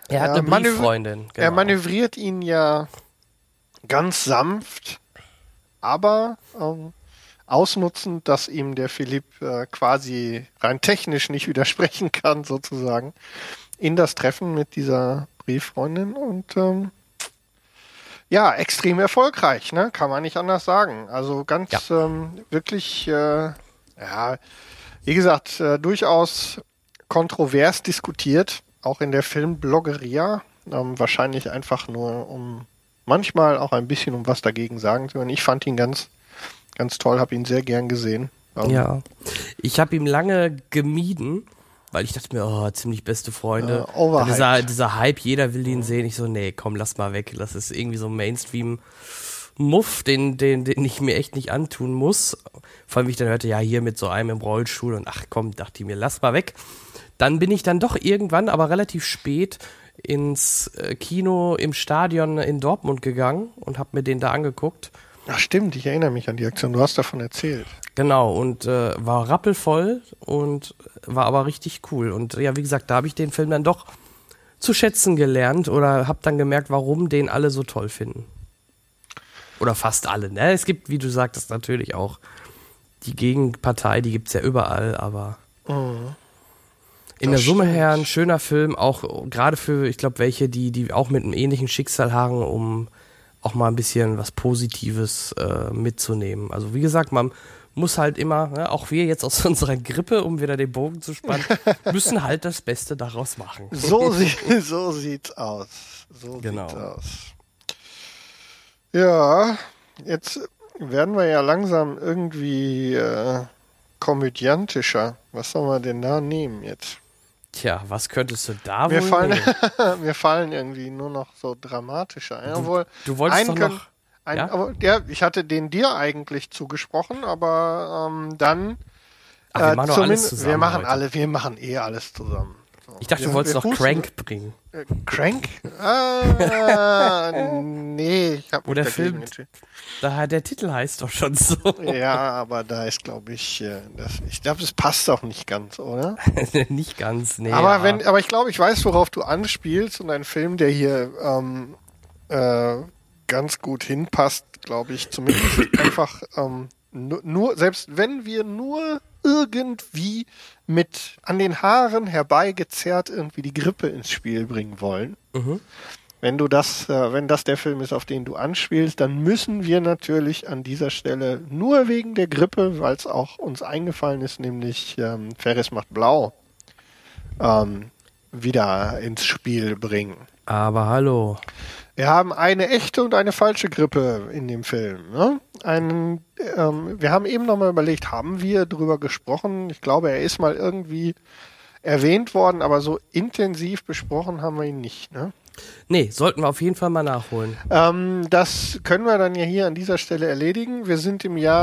Er hat er eine manöv- Brieffreundin. Genau. Er manövriert ihn ja ganz sanft, aber ähm, ausnutzend, dass ihm der Philipp äh, quasi rein technisch nicht widersprechen kann, sozusagen, in das Treffen mit dieser Brieffreundin und ähm, ja, extrem erfolgreich, ne? Kann man nicht anders sagen. Also ganz Ja. ähm, wirklich, äh, ja, wie gesagt, äh, durchaus kontrovers diskutiert, auch in der Filmbloggeria. Ähm, wahrscheinlich einfach nur, um manchmal auch ein bisschen um was dagegen sagen zu können. Ich fand ihn ganz, ganz toll, habe ihn sehr gern gesehen. Ähm, Ja. Ich habe ihn lange gemieden, weil ich dachte mir, oh, ziemlich beste Freunde. Äh, overhyped. Dann dieser, dieser Hype, jeder will ihn sehen. Ich so, nee, komm, lass mal weg. Das ist irgendwie so ein Mainstream-Muff, den, den, den ich mir echt nicht antun muss. Vor allem, wie ich dann hörte, ja, hier mit so einem im Rollstuhl und ach komm, dachte ich mir, lass mal weg. Dann bin ich dann doch irgendwann, aber relativ spät, ins äh, Kino im Stadion in Dortmund gegangen und habe mir den da angeguckt. Ach stimmt, ich erinnere mich an die Aktion. Du hast davon erzählt. Genau, und äh, war rappelvoll und war aber richtig cool. Und ja, wie gesagt, da habe ich den Film dann doch zu schätzen gelernt oder habe dann gemerkt, warum den alle so toll finden. Oder fast alle, ne? Es gibt, wie du sagtest, natürlich auch die Gegenpartei, die gibt's ja überall, aber Mhm. in Das der Summe stimmt. her ein schöner Film, auch gerade für, ich glaube, welche, die, die auch mit einem ähnlichen Schicksal harren, um auch mal ein bisschen was Positives äh, mitzunehmen. Also wie gesagt, man muss halt immer, ne, auch wir jetzt aus unserer Grippe, um wieder den Bogen zu spannen, müssen halt das Beste daraus machen. So, sieht, so sieht's aus. So Genau. sieht's aus. Ja, jetzt werden wir ja langsam irgendwie äh, komödiantischer. Was soll man denn da nehmen jetzt? Tja, was könntest du da Mir wohl fallen, nehmen? mir fallen irgendwie nur noch so dramatischer. Ja, wohl, Du wolltest einen doch können- noch... Ein, Ja? aber der, ich hatte den dir eigentlich zugesprochen, aber ähm, dann Ach, wir äh, machen doch alles zumindest- zusammen wir machen heute. alle, wir machen eh alles zusammen. So. Ich dachte, wir, du wolltest wir noch fußen- Crank bringen. Äh, Crank? Ah, nee, ich habe Wo der Film- Da, der Titel heißt doch schon so. Ja, aber da ist, glaube ich, äh, das, ich glaube, es passt auch nicht ganz, oder? Nicht ganz, nee. aber wenn, aber ich glaube, ich weiß, worauf du anspielst und ein Film, der hier ähm, äh, ganz gut hinpasst, glaube ich, zumindest einfach ähm, nur, nur, selbst wenn wir nur irgendwie mit an den Haaren herbeigezerrt irgendwie die Grippe ins Spiel bringen wollen. Mhm. Wenn du das, äh, wenn das der Film ist, auf den du anspielst, dann müssen wir natürlich an dieser Stelle nur wegen der Grippe, weil es auch uns eingefallen ist, nämlich ähm, Ferris macht blau, ähm, wieder ins Spiel bringen. Aber hallo. Wir haben eine echte und eine falsche Grippe in dem Film. Ne? Einen, ähm, wir haben eben nochmal überlegt, haben wir drüber gesprochen? Ich glaube, er ist mal irgendwie erwähnt worden, aber so intensiv besprochen haben wir ihn nicht. Ne? Nee, sollten wir auf jeden Fall mal nachholen. Ähm, das können wir dann ja hier an dieser Stelle erledigen. Wir sind im Jahr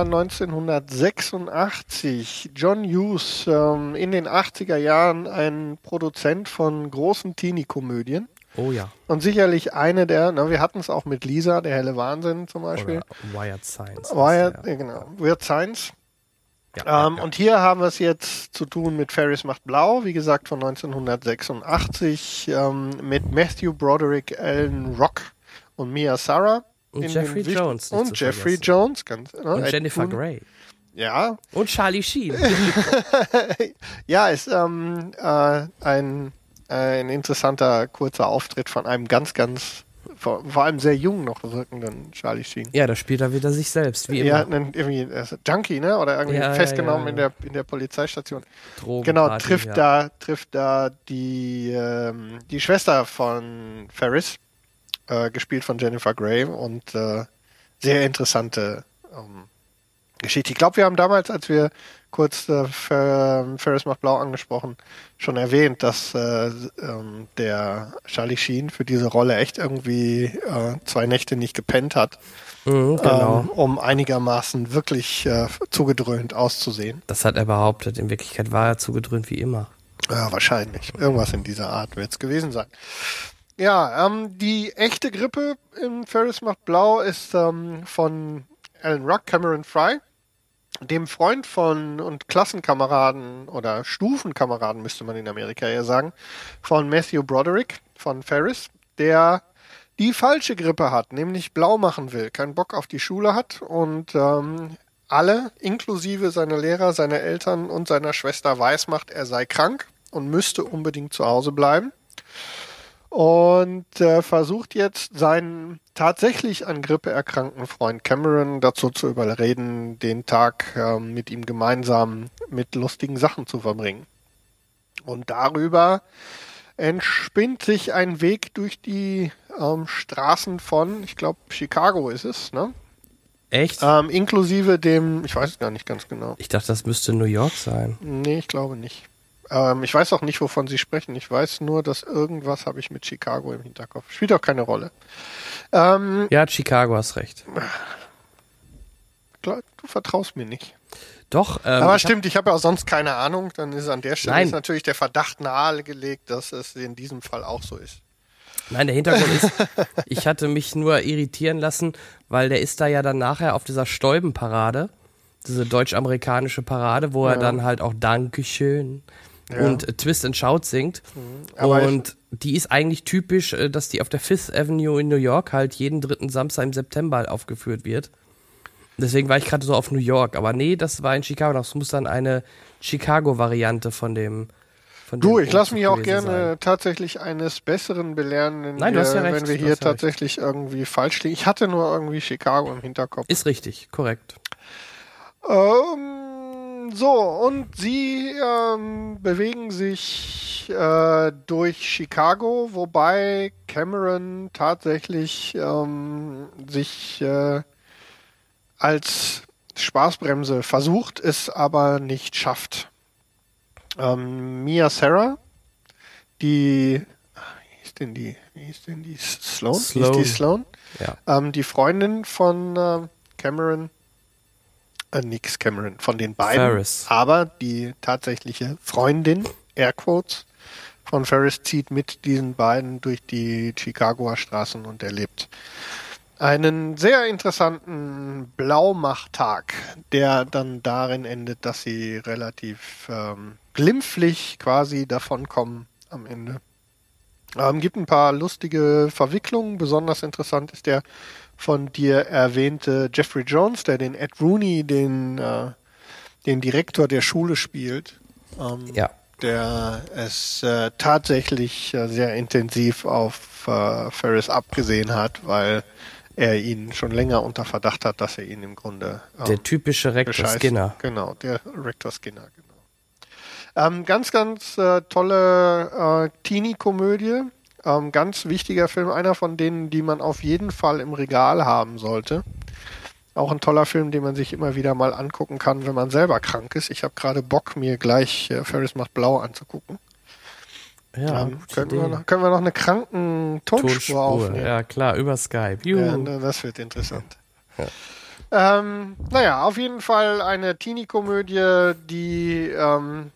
neunzehnhundertsechsundachtzig. John Hughes, ähm, in den achtziger Jahren ein Produzent von großen Teenie-Komödien. Oh ja. Und sicherlich eine der, na, wir hatten es auch mit Lisa, der helle Wahnsinn zum Beispiel. Oder Wired Science. Wired, Ja. äh, genau, Weird Science. Ja, Ähm, ja, Und hier haben wir es jetzt zu tun mit Ferris macht blau, wie gesagt von neunzehnhundertsechsundachtzig, ähm, mit Matthew Broderick, Alan Rock und Mia Sara. Und in Jeffrey den Wicht- Jones nicht Und zu Jeffrey vergessen. Jones, ganz, ne, Und Ed Jennifer Boon. Grey. Ja, Und Charlie Sheen. ja, ist ähm, äh, ein, ein interessanter kurzer Auftritt von einem ganz, ganz, vor, vor allem sehr jung noch wirkenden Charlie Sheen. Ja, da spielt er wieder sich selbst, wie Ja, immer. einen, irgendwie äh, Junkie, ne? Oder irgendwie Ja, ja, festgenommen ja, in ja. der in der Polizeistation. Drogenparty, Genau, trifft ja. da trifft da die ähm, die Schwester von Ferris, äh, gespielt von Jennifer Grey und äh, sehr interessante ähm, Geschichte. Ich glaube, wir haben damals, als wir kurz äh, Fer Ferris macht blau angesprochen, schon erwähnt, dass äh, ähm, der Charlie Sheen für diese Rolle echt irgendwie äh, zwei Nächte nicht gepennt hat, Mhm, genau. ähm, um einigermaßen wirklich äh, zugedröhnt auszusehen. Das hat er behauptet. In Wirklichkeit war er zugedröhnt wie immer. Ja, wahrscheinlich. Irgendwas in dieser Art wird es gewesen sein. Ja, ähm, die echte Grippe in Ferris macht blau ist ähm, von Alan Ruck, Cameron Fry, dem Freund von und Klassenkameraden oder Stufenkameraden, müsste man in Amerika eher sagen, von Matthew Broderick. von Ferris, der die falsche Grippe hat, nämlich blau machen will, keinen Bock auf die Schule hat und ähm, alle, inklusive seiner Lehrer, seiner Eltern und seiner Schwester weismacht, er sei krank und müsste unbedingt zu Hause bleiben. Und äh, versucht jetzt seinen tatsächlich an Grippe erkrankten Freund Cameron dazu zu überreden, den Tag äh, mit ihm gemeinsam mit lustigen Sachen zu verbringen. Und darüber entspinnt sich ein Weg durch die ähm, Straßen von, ich glaube, Chicago ist es, ne? Echt? Ähm, inklusive dem, ich weiß es gar nicht ganz genau. Ich dachte, das müsste New York sein. Nee, ich glaube nicht. Ähm, ich weiß auch nicht, wovon Sie sprechen. Ich weiß nur, dass irgendwas habe ich mit Chicago im Hinterkopf. Spielt auch keine Rolle. Ähm, Ja, Chicago, hast recht. klar, du vertraust mir nicht. Doch. Ähm, Aber ich stimmt, ich habe ja auch sonst keine Ahnung. Dann ist an der Stelle Nein. ist natürlich der Verdacht nahegelegt, dass es in diesem Fall auch so ist. Nein, der Hintergrund ist, ich hatte mich nur irritieren lassen, weil der ist da ja dann nachher auf dieser Stäubenparade, diese deutsch-amerikanische Parade, wo Ja. er dann halt auch Dankeschön Ja. und äh, Twist and Shout singt. Aber Und die ist eigentlich typisch, äh, dass die auf der Fifth Avenue in New York halt jeden dritten Samstag im September aufgeführt wird. Deswegen war ich gerade so auf New York. Aber nee, das war in Chicago. Das muss dann eine Chicago-Variante von dem von Du, dem ich lasse Umzug mich auch gewesen gerne sein. tatsächlich eines Besseren belehren, wenn Nein, du wir, hast ja recht, wenn wir du hier hast ja recht. tatsächlich irgendwie falsch liegen. Ich hatte nur irgendwie Chicago im Hinterkopf. Ist richtig, korrekt. Ähm, so, und sie ähm, bewegen sich äh, durch Chicago, wobei Cameron tatsächlich ähm, sich äh, als Spaßbremse versucht, es aber nicht schafft. Ähm, Mia Sarah, die, wie hieß denn die, wie hieß denn die, Sloan? Sloan. Hieß die Sloan? Ja. Ähm, die Freundin von äh, Cameron, äh, nix Cameron, von den beiden, Ferris. aber die tatsächliche Freundin, Airquotes, von Ferris zieht mit diesen beiden durch die Chicagoer Straßen und erlebt einen sehr interessanten Blaumachtag, der dann darin endet, dass sie relativ ähm, glimpflich quasi davonkommen am Ende. Ähm, gibt ein paar lustige Verwicklungen. Besonders interessant ist der von dir erwähnte Jeffrey Jones, der den Ed Rooney, den, äh, den Direktor der Schule spielt. Ähm, Ja. der es äh, tatsächlich äh, sehr intensiv auf äh, Ferris abgesehen hat, weil er ihn schon länger unter Verdacht hat, dass er ihn im Grunde ähm, Der typische Rektor bescheißt. Skinner. Genau, der Rektor Skinner, genau. Ähm, ganz, ganz äh, tolle äh, Teenie-Komödie. Ähm, ganz wichtiger Film, einer von denen, die man auf jeden Fall im Regal haben sollte. Auch ein toller Film, den man sich immer wieder mal angucken kann, wenn man selber krank ist. Ich habe gerade Bock, mir gleich äh, Ferris macht blau anzugucken. Ja, ähm, gute können, wir Idee. noch, können wir noch eine kranken Tonspur, Tonspur, aufnehmen? ja klar, über Skype. Juhu. Ja, na, das wird interessant. Ähm, naja, auf jeden Fall eine Teenie-Komödie, die ähm,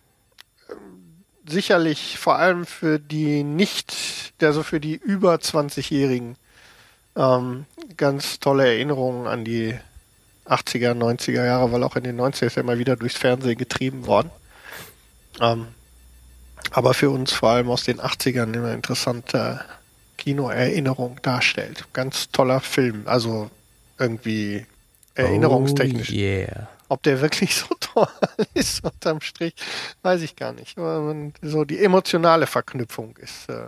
sicherlich vor allem für die nicht, also für die über zwanzigjährigen ähm, ganz tolle Erinnerungen an die achtziger, neunziger Jahre, weil auch in den neunziger ist ja immer wieder durchs Fernsehen getrieben worden. Ähm, aber für uns vor allem aus den achtzigern immer interessante Kinoerinnerung darstellt. Ganz toller Film, also irgendwie erinnerungstechnisch. Oh yeah. Ob der wirklich so toll ist unterm Strich, weiß ich gar nicht. Aber man, so die emotionale Verknüpfung ist äh,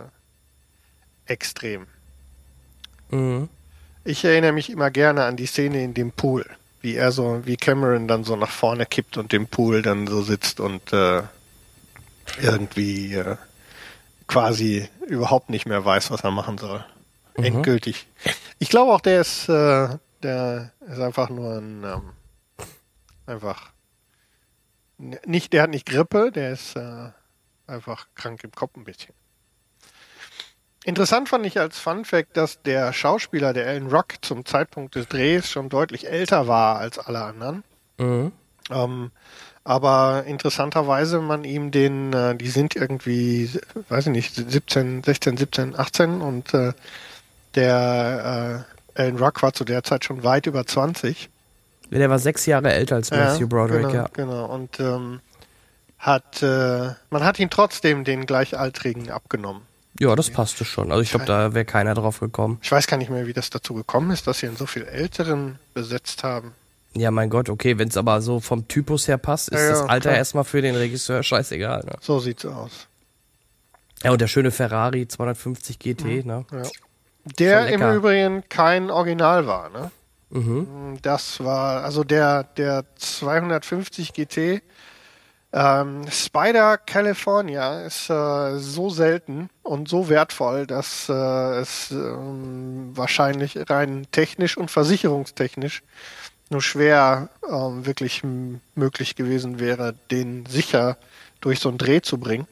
extrem. Mhm. Ich erinnere mich immer gerne an die Szene in dem Pool, wie er so, wie Cameron dann so nach vorne kippt und im Pool dann so sitzt und äh, irgendwie äh, quasi überhaupt nicht mehr weiß, was er machen soll. Mhm. Endgültig. Ich glaube auch, der ist, äh, der ist einfach nur ein, ähm, einfach, n- nicht, der hat nicht Grippe, der ist äh, einfach krank im Kopf ein bisschen. Interessant fand ich als Funfact, dass der Schauspieler, der Alan Rock, zum Zeitpunkt des Drehs schon deutlich älter war als alle anderen. Mhm. Ähm, aber interessanterweise man ihm den, äh, die sind irgendwie, weiß ich nicht, siebzehn, sechzehn, siebzehn, achtzehn und äh, der äh, Alan Ruck war zu der Zeit schon weit über zwanzig. Der war sechs Jahre älter als Matthew Broderick, genau, ja. Genau, und ähm, hat, äh, man hat ihn trotzdem den Gleichaltrigen abgenommen. Ja, das passte schon. Also ich glaube, da wäre keiner drauf gekommen. Ich weiß gar nicht mehr, wie das dazu gekommen ist, dass sie einen so viel Älteren besetzt haben. Ja, mein Gott, okay, wenn es aber so vom Typus her passt, ist Ja, ja, das Alter klar. erstmal für den Regisseur scheißegal. Ne? So sieht's aus. Ja, und der schöne Ferrari zweihundertfünfzig G T, ne? Ja. Der Schon im lecker. Übrigen kein Original war, ne? Mhm. Das war, also der, der zweihundertfünfzig G T ähm, Spider California ist äh, so selten und so wertvoll, dass äh, es ähm, wahrscheinlich rein technisch und versicherungstechnisch nur schwer ähm, wirklich m- möglich gewesen wäre, den sicher durch so einen Dreh zu bringen.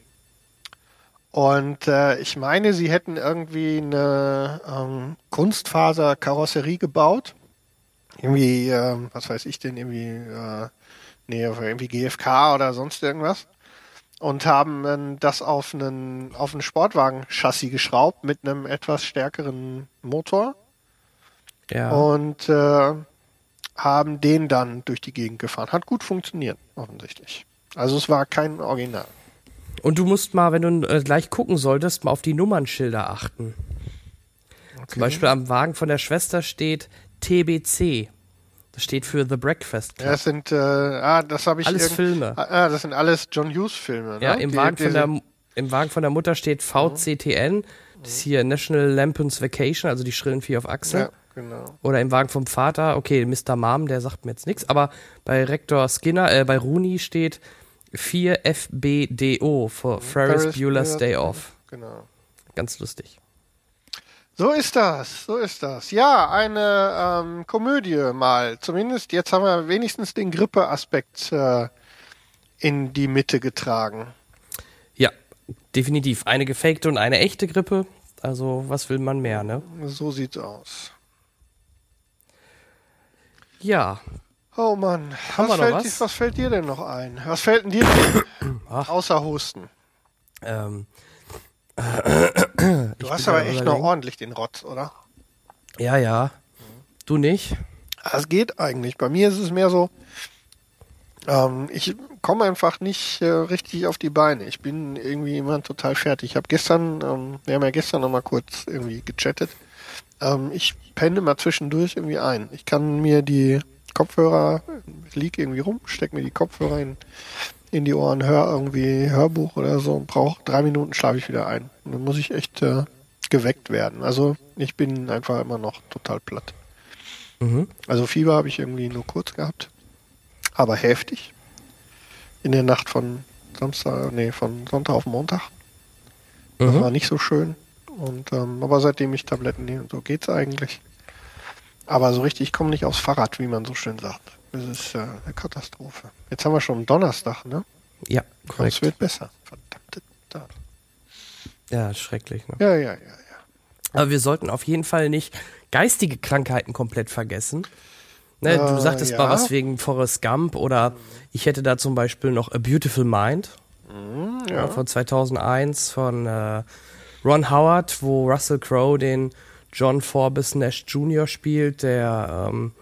Und äh, ich meine, sie hätten irgendwie eine ähm, Kunstfaser-Karosserie gebaut. Irgendwie, ähm, was weiß ich denn, irgendwie, äh, nee, irgendwie G F K oder sonst irgendwas. Und haben dann das auf einen, auf einen Sportwagen-Chassis geschraubt mit einem etwas stärkeren Motor. Ja. Und äh, haben den dann durch die Gegend gefahren. Hat gut funktioniert, offensichtlich. Also es war kein Original. Und du musst mal, wenn du äh, gleich gucken solltest, mal auf die Nummernschilder achten. Zum Beispiel am Wagen von der Schwester steht T B C. Das steht für The Breakfast Club. Ja, das sind, äh, ah, das habe ich Alles irgend- Filme. Ah, das sind alles John Hughes Filme, ne? Ja, im Die- Wagen, von diese- der, im Wagen von der Mutter steht V C T N. Das ist hier National Lampoon's Vacation, also die schrillen Vieh auf Achse. Ja, genau. Oder im Wagen vom Vater, okay, Mister Mom, der sagt mir jetzt nichts, aber bei Rektor Skinner, äh, bei Rooney steht vier F B D O, für Ferris Ferris Bueller's Bueller- Day Off. Genau. Ganz lustig. So ist das, so ist das. Ja, eine ähm, Komödie mal. Zumindest jetzt haben wir wenigstens den Grippe-Aspekt äh, in die Mitte getragen. Ja, definitiv. Eine gefakte und eine echte Grippe. Also, was will man mehr, ne? So sieht's aus. Ja. Oh Mann, Haben was, wir noch fällt, was? Dir, was fällt dir denn noch ein? Was fällt denn dir denn Ach. außer Husten? Ähm, Du hast bin aber am echt noch Überlegen. ordentlich den Rotz, oder? ja, ja. Du nicht? Das geht eigentlich. Bei mir ist es mehr so, ähm, ich komme einfach nicht äh, richtig auf die Beine. Ich bin irgendwie immer total fertig. Ich habe gestern, ähm, wir haben ja gestern noch mal kurz irgendwie gechattet. Ähm, ich penne mal zwischendurch irgendwie ein. Ich kann mir die Kopfhörer, ich liege irgendwie rum, stecke mir die Kopfhörer in, in die Ohren, höre irgendwie Hörbuch oder so und brauche drei Minuten, schlafe ich wieder ein. Und dann muss ich echt äh, geweckt werden. Also ich bin einfach immer noch total platt. Mhm. Also Fieber habe ich irgendwie nur kurz gehabt, aber heftig. In der Nacht von Samstag, nee, von Sonntag auf Montag. Das Mhm. war nicht so schön. Und ähm, aber seitdem ich Tabletten nehme, so geht's eigentlich. Aber so richtig, ich komme nicht aufs Fahrrad, wie man so schön sagt. Das ist äh, eine Katastrophe. Jetzt haben wir schon Donnerstag, ne? Ja, Es korrekt. wird besser. Verdammte da. Ja, schrecklich. Ne? Ja, ja, ja, ja. Aber wir sollten auf jeden Fall nicht geistige Krankheiten komplett vergessen. Ne, Äh, du sagtest ja. mal was wegen Forrest Gump oder ich hätte da zum Beispiel noch A Beautiful Mind ja. von zweitausendeins von äh, Ron Howard, wo Russell Crowe den John Forbes Nash Junior spielt, der ähm,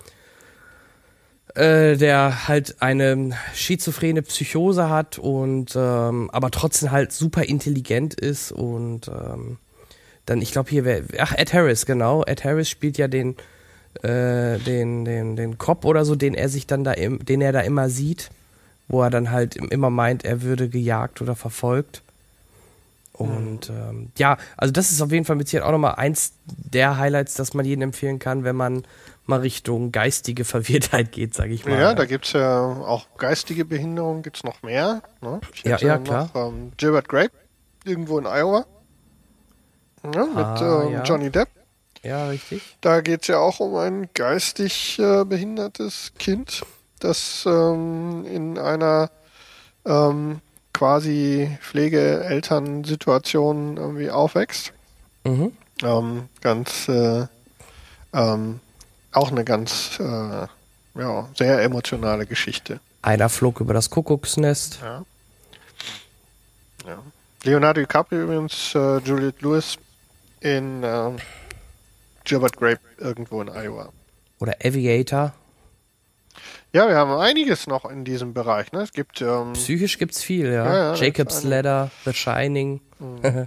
äh, der halt eine schizophrene Psychose hat und ähm, aber trotzdem halt super intelligent ist und ähm, dann, ich glaube hier, wer, ach, Ed Harris, genau, Ed Harris spielt ja den äh, den den den Cop oder so, den er sich dann da im, den er da immer sieht, wo er dann halt immer meint, er würde gejagt oder verfolgt. Und ähm, ja, also das ist auf jeden Fall mit Sicherheit auch nochmal eins der Highlights, das man jedem empfehlen kann, wenn man mal Richtung geistige Verwirrtheit geht, sage ich mal. Ja, da gibt's ja auch geistige Behinderungen, gibt's noch mehr. Ne? Ich Ja, hätte ja, noch, klar. Ähm, Gilbert Grape, irgendwo in Iowa. Ja, mit Ah, ähm, ja. Johnny Depp. Ja, richtig. Da geht's ja auch um ein geistig äh, behindertes Kind, das ähm, in einer ähm, quasi Pflegeelternsituation irgendwie aufwächst. Mhm. Ähm, ganz, äh, ähm, auch eine ganz, äh, ja, sehr emotionale Geschichte. Einer flog über das Kuckucksnest. Ja. Ja. Leonardo DiCaprio übrigens, äh, Juliette Lewis in äh, Gilbert Grape irgendwo in Iowa. Oder Aviator. Ja, wir haben einiges noch in diesem Bereich. Ne? Es gibt ähm, Psychisch gibt's viel, ja. Ja, ja, Jacob's Ladder, The Shining. Mhm.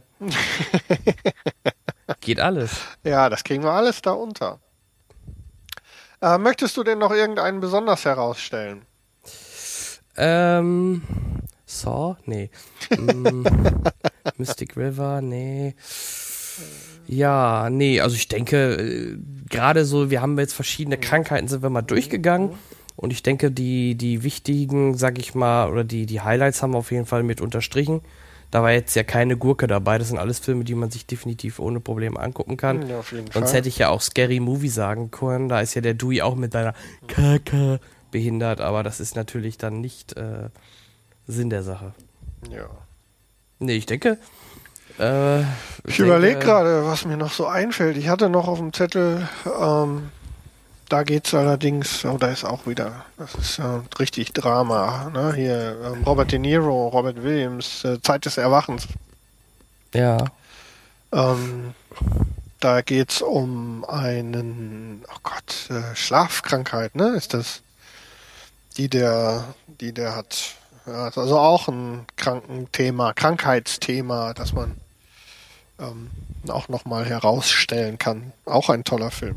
Geht alles. Ja, das kriegen wir alles da unter. Äh, möchtest du denn noch irgendeinen besonders herausstellen? Ähm, Saw? Nee. mm, Mystic River? Nee. Ja, nee, also ich denke, äh, gerade so, wir haben jetzt verschiedene Krankheiten, sind wir mal durchgegangen. Und ich denke, die, die wichtigen, sag ich mal, oder die, die Highlights haben wir auf jeden Fall mit unterstrichen. Da war jetzt ja keine Gurke dabei. Das sind alles Filme, die man sich definitiv ohne Probleme angucken kann. Ja, auf jeden Sonst Fall. hätte ich ja auch Scary Movie sagen können. Da ist ja der Dewey auch mit seiner Kaka behindert. Aber das ist natürlich dann nicht äh, Sinn der Sache. Ja. Nee, ich denke... Äh, ich Ich überlege denke, gerade, was mir noch so einfällt. Ich hatte noch auf dem Zettel, ähm, da geht's allerdings, oh, da ist auch wieder, das ist äh, richtig Drama. Ne? Hier ähm, Robert De Niro, Robert Williams, äh, Zeit des Erwachens. Ja. Ähm, da geht's um einen, oh Gott, äh, Schlafkrankheit, ne? Ist das, die der, die der hat. Ja, ist also auch ein Krankenthema, Krankheitsthema, das man ähm, auch nochmal herausstellen kann. Auch ein toller Film.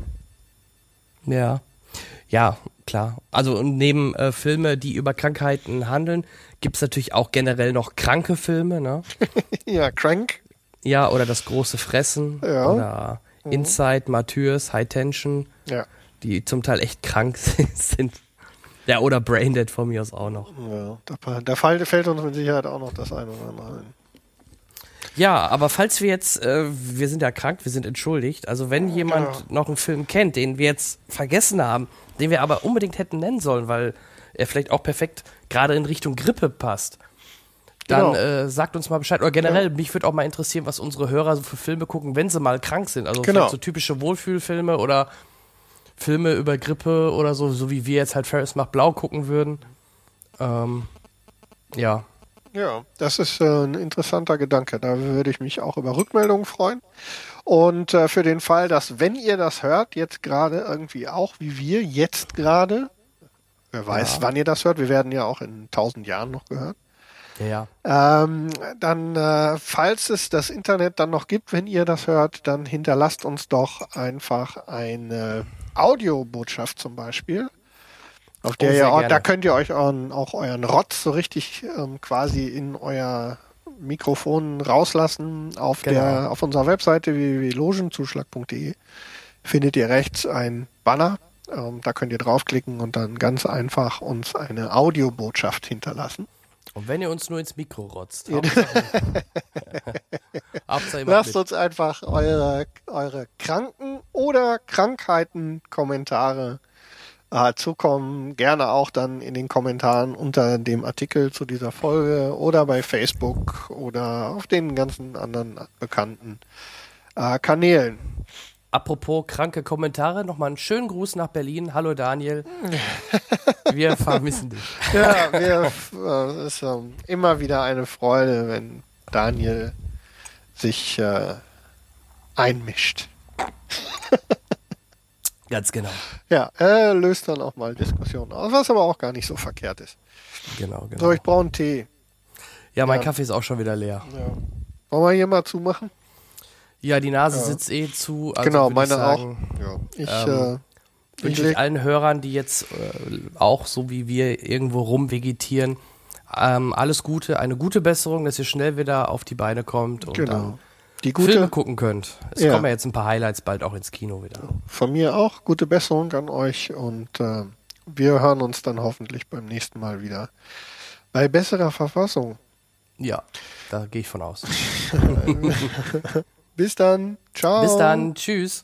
Ja, ja, klar. Also und neben äh, Filme, die über Krankheiten handeln, gibt's natürlich auch generell noch kranke Filme, ne? Ja, Crank. Ja, oder Das große Fressen Ja. oder Inside, Martyrs, High Tension, Ja. die zum Teil echt krank sind. Ja, oder Braindead von mir aus auch noch. Ja, da, da fällt, fällt uns mit Sicherheit auch noch das eine oder andere ein. Ja, aber falls wir jetzt, äh, wir sind ja krank, wir sind entschuldigt, also wenn jemand Genau. noch einen Film kennt, den wir jetzt vergessen haben, den wir aber unbedingt hätten nennen sollen, weil er vielleicht auch perfekt gerade in Richtung Grippe passt, dann Genau. äh, sagt uns mal Bescheid. Oder generell, mich würde auch mal interessieren, was unsere Hörer so für Filme gucken, wenn sie mal krank sind. Also Genau. vielleicht so typische Wohlfühlfilme oder Filme über Grippe oder so, so wie wir jetzt halt Ferris macht blau gucken würden. Ähm, ja. Ja, das ist äh, ein interessanter Gedanke. Da würde ich mich auch über Rückmeldungen freuen. Und äh, für den Fall, dass, wenn ihr das hört, jetzt gerade irgendwie auch wie wir, jetzt gerade, wer weiß, Ja. wann ihr das hört, wir werden ja auch in tausend Jahren noch gehört, Ja, ja. ähm, dann, äh, falls es das Internet dann noch gibt, wenn ihr das hört, dann hinterlasst uns doch einfach eine Audiobotschaft zum Beispiel. Auf der Oh, ihr sehr auch, gerne. da könnt ihr euch euren, auch euren Rotz so richtig ähm, quasi in euer Mikrofon rauslassen. Auf Genau. der, auf unserer Webseite w w w punkt logenzuschlag punkt de findet ihr rechts ein Banner. Ähm, da könnt ihr draufklicken und dann ganz einfach uns eine Audiobotschaft hinterlassen. Und wenn ihr uns nur ins Mikro rotzt. Hauptsache, Hauptsache ihr macht Lasst mit. uns einfach eure, eure Kranken- oder Krankheiten-Kommentare äh, zukommen. Gerne auch dann in den Kommentaren unter dem Artikel zu dieser Folge oder bei Facebook oder auf den ganzen anderen bekannten äh, Kanälen. Apropos kranke Kommentare, nochmal einen schönen Gruß nach Berlin. Hallo Daniel. Wir vermissen dich. Ja, wir, äh, es ist ähm, immer wieder eine Freude, wenn Daniel sich äh, einmischt. Ganz genau. Ja, er löst dann auch mal Diskussionen aus, was aber auch gar nicht so verkehrt ist. Genau, genau. So, ich brauche einen Tee. Ja, mein Ja. Kaffee ist auch schon wieder leer. Ja. Wollen wir hier mal zumachen? Ja, die Nase Ja. sitzt eh zu. Also genau, würd meine ich sagen, auch. Ja. Ich, ähm, äh, Wünsche leg- ich allen Hörern, die jetzt äh, auch so wie wir irgendwo rumvegetieren, ähm, alles Gute, eine gute Besserung, dass ihr schnell wieder auf die Beine kommt und genau. dann Die Filme gute, gucken könnt. Es Ja. kommen ja jetzt ein paar Highlights bald auch ins Kino wieder. von mir auch, gute Besserung an euch und äh, wir hören uns dann hoffentlich beim nächsten Mal wieder bei besserer Verfassung. Ja, da gehe ich von aus. Bis dann. Ciao. Bis dann. Tschüss.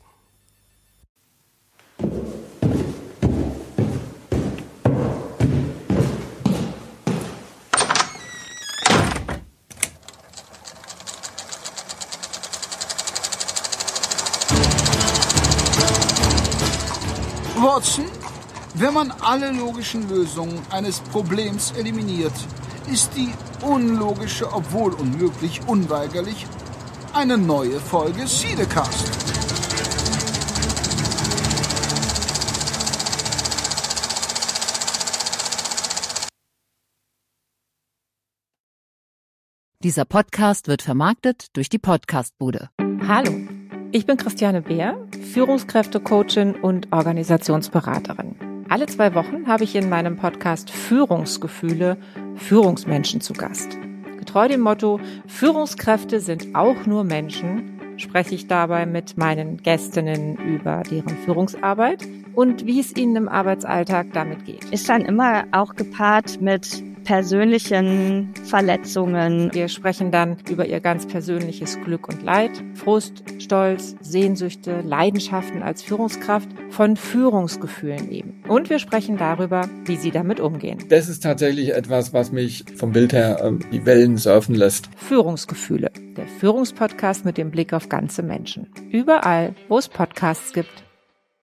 Watson, wenn man alle logischen Lösungen eines Problems eliminiert, ist die unlogische, obwohl unmöglich, unweigerlich eine neue Folge Siedecast. Dieser Podcast wird vermarktet durch die Podcastbude. Hallo, ich bin Christiane Beer, Führungskräftecoachin und Organisationsberaterin. Alle zwei Wochen habe ich in meinem Podcast Führungsgefühle Führungsmenschen zu Gast. Getreu dem Motto, Führungskräfte sind auch nur Menschen, spreche ich dabei mit meinen Gästinnen über deren Führungsarbeit und wie es ihnen im Arbeitsalltag damit geht. Ist dann immer auch gepaart mit persönlichen Verletzungen. Wir sprechen dann über ihr ganz persönliches Glück und Leid, Frust, Stolz, Sehnsüchte, Leidenschaften als Führungskraft, von Führungsgefühlen eben. Und wir sprechen darüber, wie sie damit umgehen. Das ist tatsächlich etwas, was mich vom Bild her äh, die Wellen surfen lässt. Führungsgefühle, der Führungspodcast mit dem Blick auf ganze Menschen. Überall, wo es Podcasts gibt.